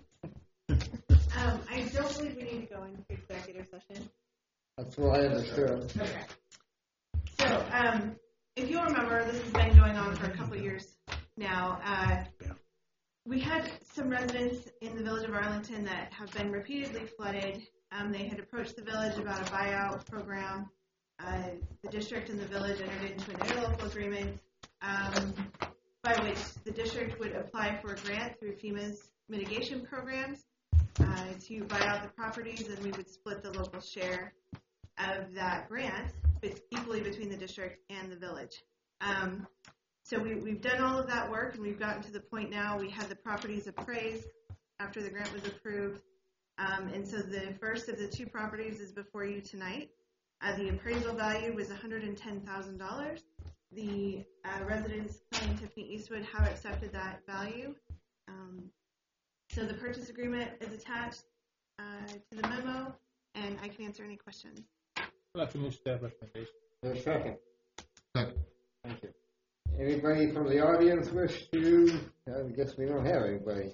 I don't believe we need to go into executive session. That's what I understood. Okay. So, if you'll remember, this has been going on for a couple of years now. We had some residents in the village of Arlington that have been repeatedly flooded. They had approached the village about a buyout program. The district and the village entered into an interlocal agreement by which the district would apply for a grant through FEMA's mitigation programs to buy out the properties, and we would split the local share of that grant equally between the district and the village. So we've done all of that work, and we've gotten to the point now we had the properties appraised after the grant was approved. And so the first of the 2 properties is before you tonight. The appraisal value was $110,000. The residents claiming Tiffany Eastwood have accepted that value. So the purchase agreement is attached to the memo, and I can answer any questions. I'd like to move staff recommendation. There's a second. Second. Thank you. Anybody from the audience wish to? I guess we don't have anybody.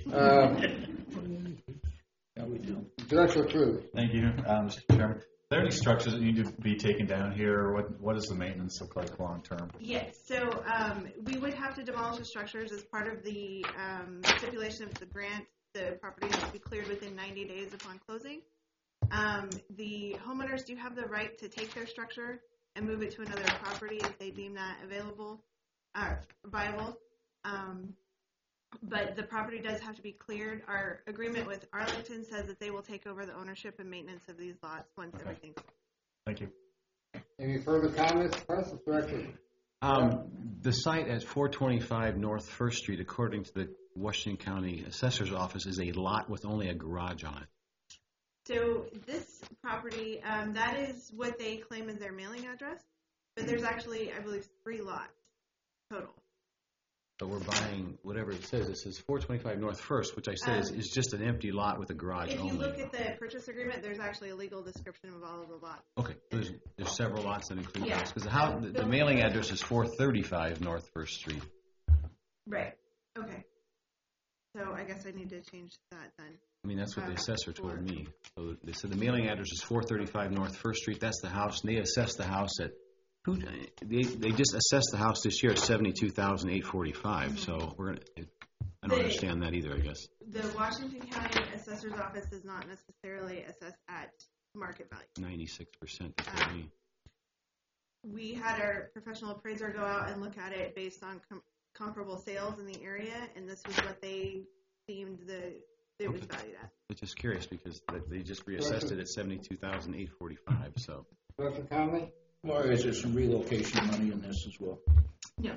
Yeah, we do. Director Cruz. Thank you, Mr. Chairman. Are there any structures that need to be taken down here, or what does the maintenance look like long term? Yes, so we would have to demolish the structures as part of the stipulation of the grant. The property has to be cleared within 90 days upon closing. The homeowners do have the right to take their structure and move it to another property if they deem that viable. But the property does have to be cleared. Our agreement with Arlington says that they will take over the ownership and maintenance of these lots once everything's. Thank you. Any further comments, questions, Director? The site at 425 North First Street, according to the Washington County Assessor's Office, is a lot with only a garage on it. So this property, that is what they claim as their mailing address, but there's actually, I believe, 3 lots total. So we're buying whatever it says. It says 425 North First, which I said is just an empty lot with a garage If only. you look at the purchase agreement, there's actually a legal description of all of the lots. Okay, there's several lots that include Yeah. those. Because the mailing address is 435 North First Street. Right. Okay. So I guess I need to change that then. I mean, that's what the assessor told me. So they said the mailing address is 435 North First Street. That's the house. And they assessed the house at they just assessed the house this year at $72,845. So we're gonna. I don't understand that either, I guess. The Washington County Assessor's Office does not necessarily assess at market value. 96% for me. We had our professional appraiser go out and look at it based on comparable sales in the area, and this was what they deemed it was valued at. I'm just curious because they just reassessed it at $72,845. So. Director Conley? Or is there some relocation money in this as well? No.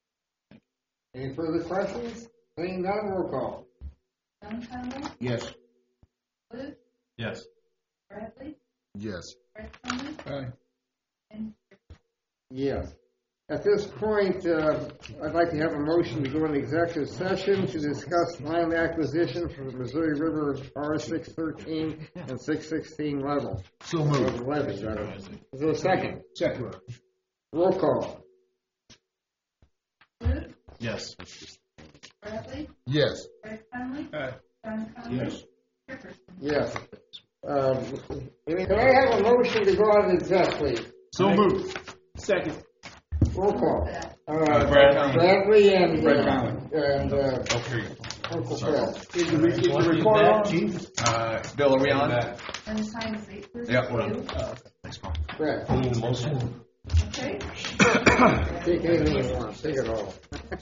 Any further questions? Seeing none, roll call. John Conley, Yes. Luke, Yes. Bradley, Yes. Fred Conley, Aye. and Yes. At this point, I'd like to have a motion to go into executive session to discuss land acquisition for the Missouri River R613 and 616 level. So moved. Levy, rather. Is there a second? Second. Roll call. Luke, Yes. Bradley, Yes. Fred Conley, Aye. John Conley, Yes. Jefferson. Yes. Can I have a motion to go out of exec, please? So moved. Second. Roll call. Brad Bradley and Fred Conley. Uncle Fred. Is the record on? Bill, are we on? And the time is 8:32. Yeah, we're on. Thanks, Paul. Fred. Okay. Take anything you want. Take it all.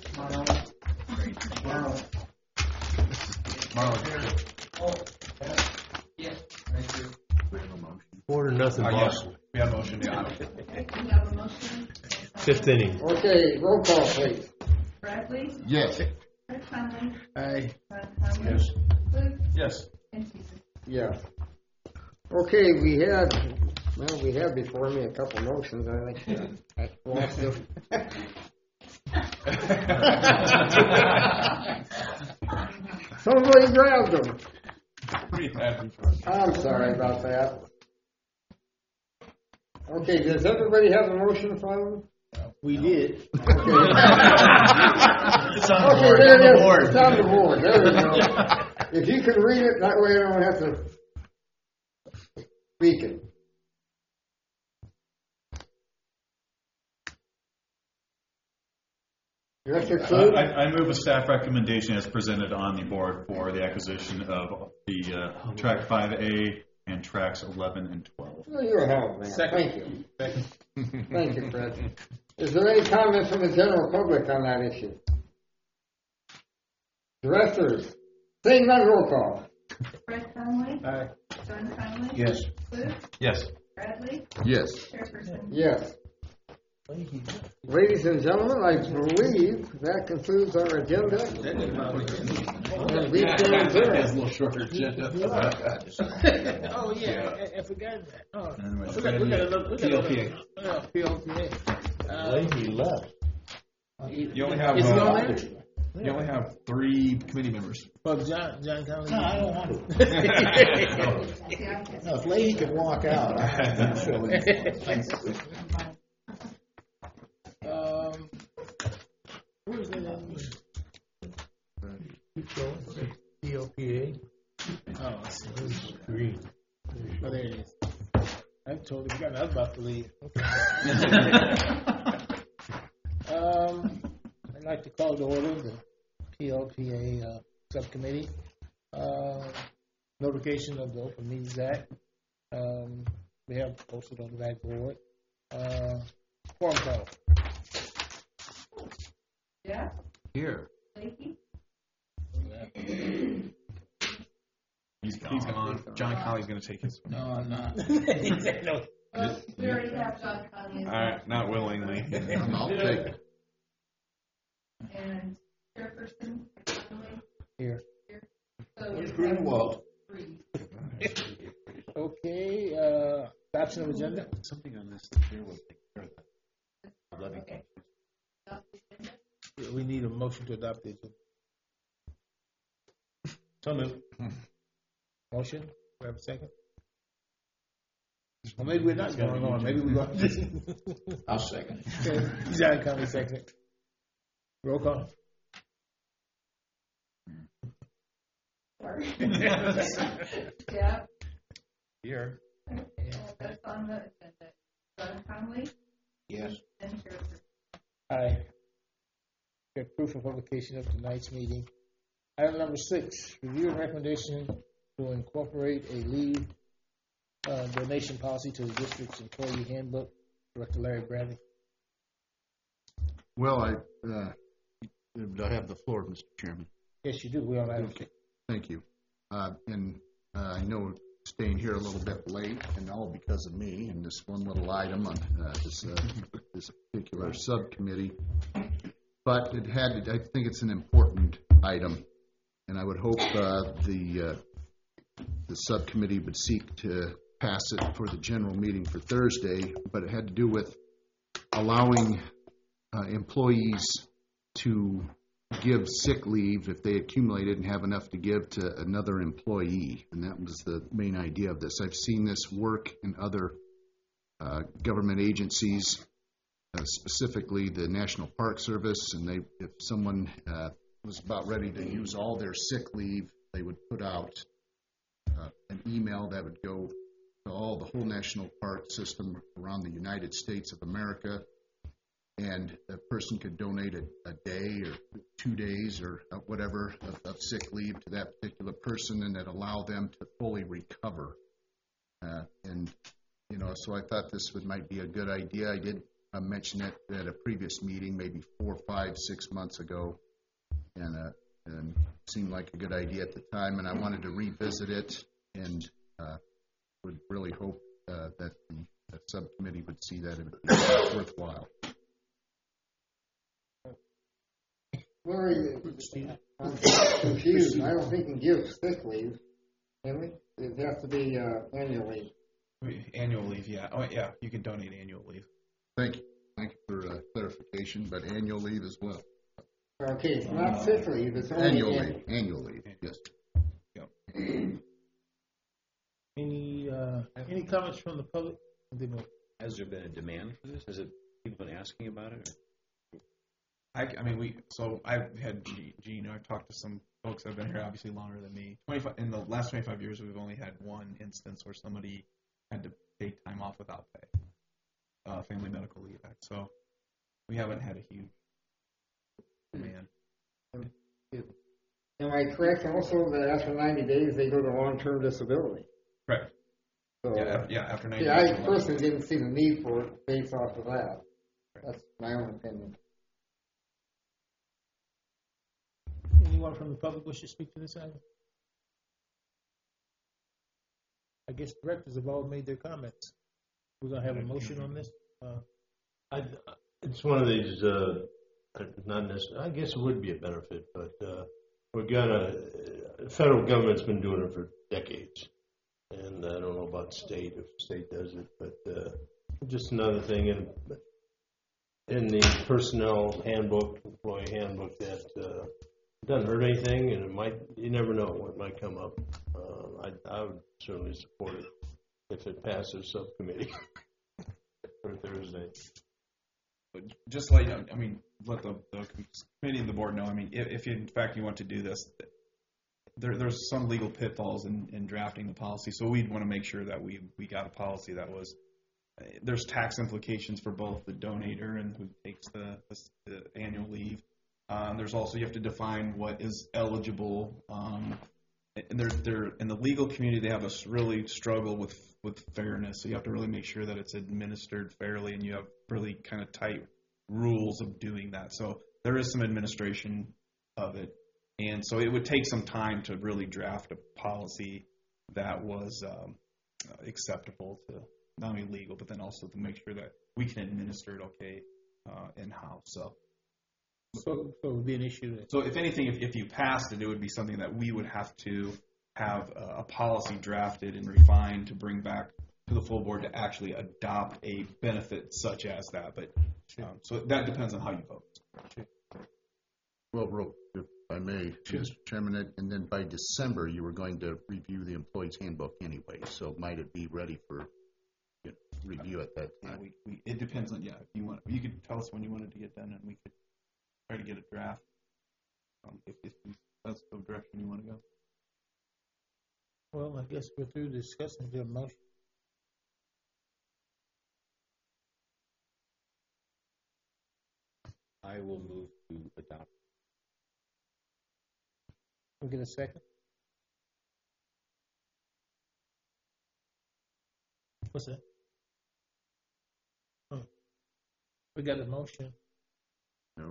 Order nothing, boss. We have a motion, yeah. Okay, we have a motion. 5th inning. Okay, roll call, please. Bradley, Yes. Fred Conley, Aye. John Conley, Yes. Luke, Yes. and Susan. Yeah. Okay, we had before me a couple motions, I think. I lost them. Somebody grabbed them. I'm sorry about that. Okay, does everybody have a motion in front of them? We did. It's on the Okay, board. there On it the is. board. It's on the board. There we go. If you can read it, that way I don't have to speak it. Director Clue? I move a staff recommendation as presented on the board for the acquisition of the track 5A and tracks 11 and 12. Well, you're a hell of a man. Thank you. Thank you, Fred. Is there any comment from the general public on that issue? Directors, seeing none, roll call. Fred Conley, Aye. John Conley, Yes. Luke, Yes. Bradley, Yes. Jefferson. Yes. Ladies and gentlemen, I believe that concludes our agenda. And we can That's a adjourn. little shorter agenda. Oh, yeah, I forgot that. Oh, And we got another. PLPA. PLPA. Lady left. You only have Is he on there? you only have 3 committee members. Well, John Conley. No, I don't want to. No, if Leahy can walk out, I'm sure. Who's that? PLPA. Oh, I see. Green. Oh, there it is. I totally forgot. I was about to leave. Okay. I'd like to call to order the PLPA subcommittee. Notification of the Open Meetings Act. We have posted on the backboard. Forum call. Yeah. Here. Leahy. He's gone. John Colley's going to take his one. No, I'm not. No. We already have John Conley. All right, not willingly. I'll take it. And Chairperson Conley. Here. So Where's Greenwald? 3. Okay, adoption of agenda. Something on this here will take care of that. Levy. Okay. We need a motion to adopt the agenda. So moved. Motion, we have a second? Well, maybe we're not going on, maybe we're going. I'll second. Okay, John Conley, second. Roll call. Sorry. Yeah. Here. That's on the agenda. John Conley Yes. and Chairperson. Aye. Got proof of publication of tonight's meeting. Item number 6, review and recommendation to incorporate a leave donation policy to the district's employee handbook. Director Larry Bradley. Well, I have the floor, Mr. Chairman. Yes, you do. We're on item Okay, thank you. And I know staying here a little bit late, and all because of me and this one little item on this particular subcommittee. But I think it's an important item, and I would hope the subcommittee would seek to pass it for the general meeting for Thursday. But it had to do with allowing employees to give sick leave if they accumulate it and have enough to give to another employee. And that was the main idea of this. I've seen this work in other government agencies, specifically the National Park Service. And if someone was about ready to use all their sick leave, they would put out an email that would go to the whole national park system around the United States of America. And a person could donate a day or 2 days or whatever of sick leave to that particular person, and that allow them to fully recover. So I thought this might be a good idea. I did mention it at a previous meeting, maybe 4, 5, 6 months ago, and it seemed like a good idea at the time. And I wanted to revisit it, and would really hope that the subcommittee would see that it would be worthwhile. Larry, I'm confused. I don't think you can give sick leave, can we? It has to be annual leave. Annual leave, yeah. Oh, yeah, you can donate annual leave. Thank you for clarification, but annual leave as well. Okay, it's not sick leave, it's only Annual leave, yes. Any comments from the public? Has there been a demand for this? Has people been asking about it? I've had Gene, I've talked to some folks that have been here obviously longer than me. In the last 25 years, we've only had one instance where somebody had to take time off without pay, Family Medical Leave Act. So we haven't had a huge demand. Am I correct also that after 90 days they go to long-term disability? Correct. So, after 90 days. days. I personally didn't see the need for it based off of that. That's my own opinion. Anyone from the public wish to speak to this item? I guess directors have all made their comments. We're going to have a motion on this. it's one of these, not necessarily, I guess it would be a benefit, but the federal government's been doing it for decades. And I don't know about state, if the state does it, but just another thing in the personnel handbook, employee handbook, that doesn't hurt anything, and it might, you never know what might come up. I would certainly support it if it passes subcommittee for Thursday. But just let you know, I mean, let the committee and the board know. I mean, if in fact you want to do this, there's some legal pitfalls in drafting the policy. So we'd want to make sure that we got a policy that was. There's tax implications for both the donator and who takes the annual leave. There's also, you have to define what is eligible. And they're in the legal community, they have a really struggle with fairness. So you have to really make sure that it's administered fairly, and you have really kind of tight rules of doing that. So there is some administration of it. And so it would take some time to really draft a policy that was acceptable to not only legal, but then also to make sure that we can administer it okay in-house. So it would be an issue. So if anything, if you passed it, it would be something that we would have to have a policy drafted and refined to bring back to the full board to actually adopt a benefit such as that. But so that depends on how you vote. Well, if I may, Mr. Chairman, and then by December you were going to review the employee's handbook anyway. So might it be ready for review at that time? Yeah, it depends on, if you want, you could tell us when you wanted to get done, and we could try to get a draft if that's the direction you want to go. Well, I guess we're through discussing the motion. I will move to adopt. We'll get a second. What's that? Oh. We got a motion. No.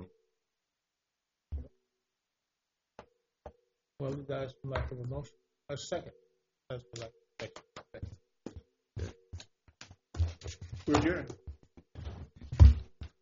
Well, you guys come back to the motion. A second. That's like second. We're adjourned.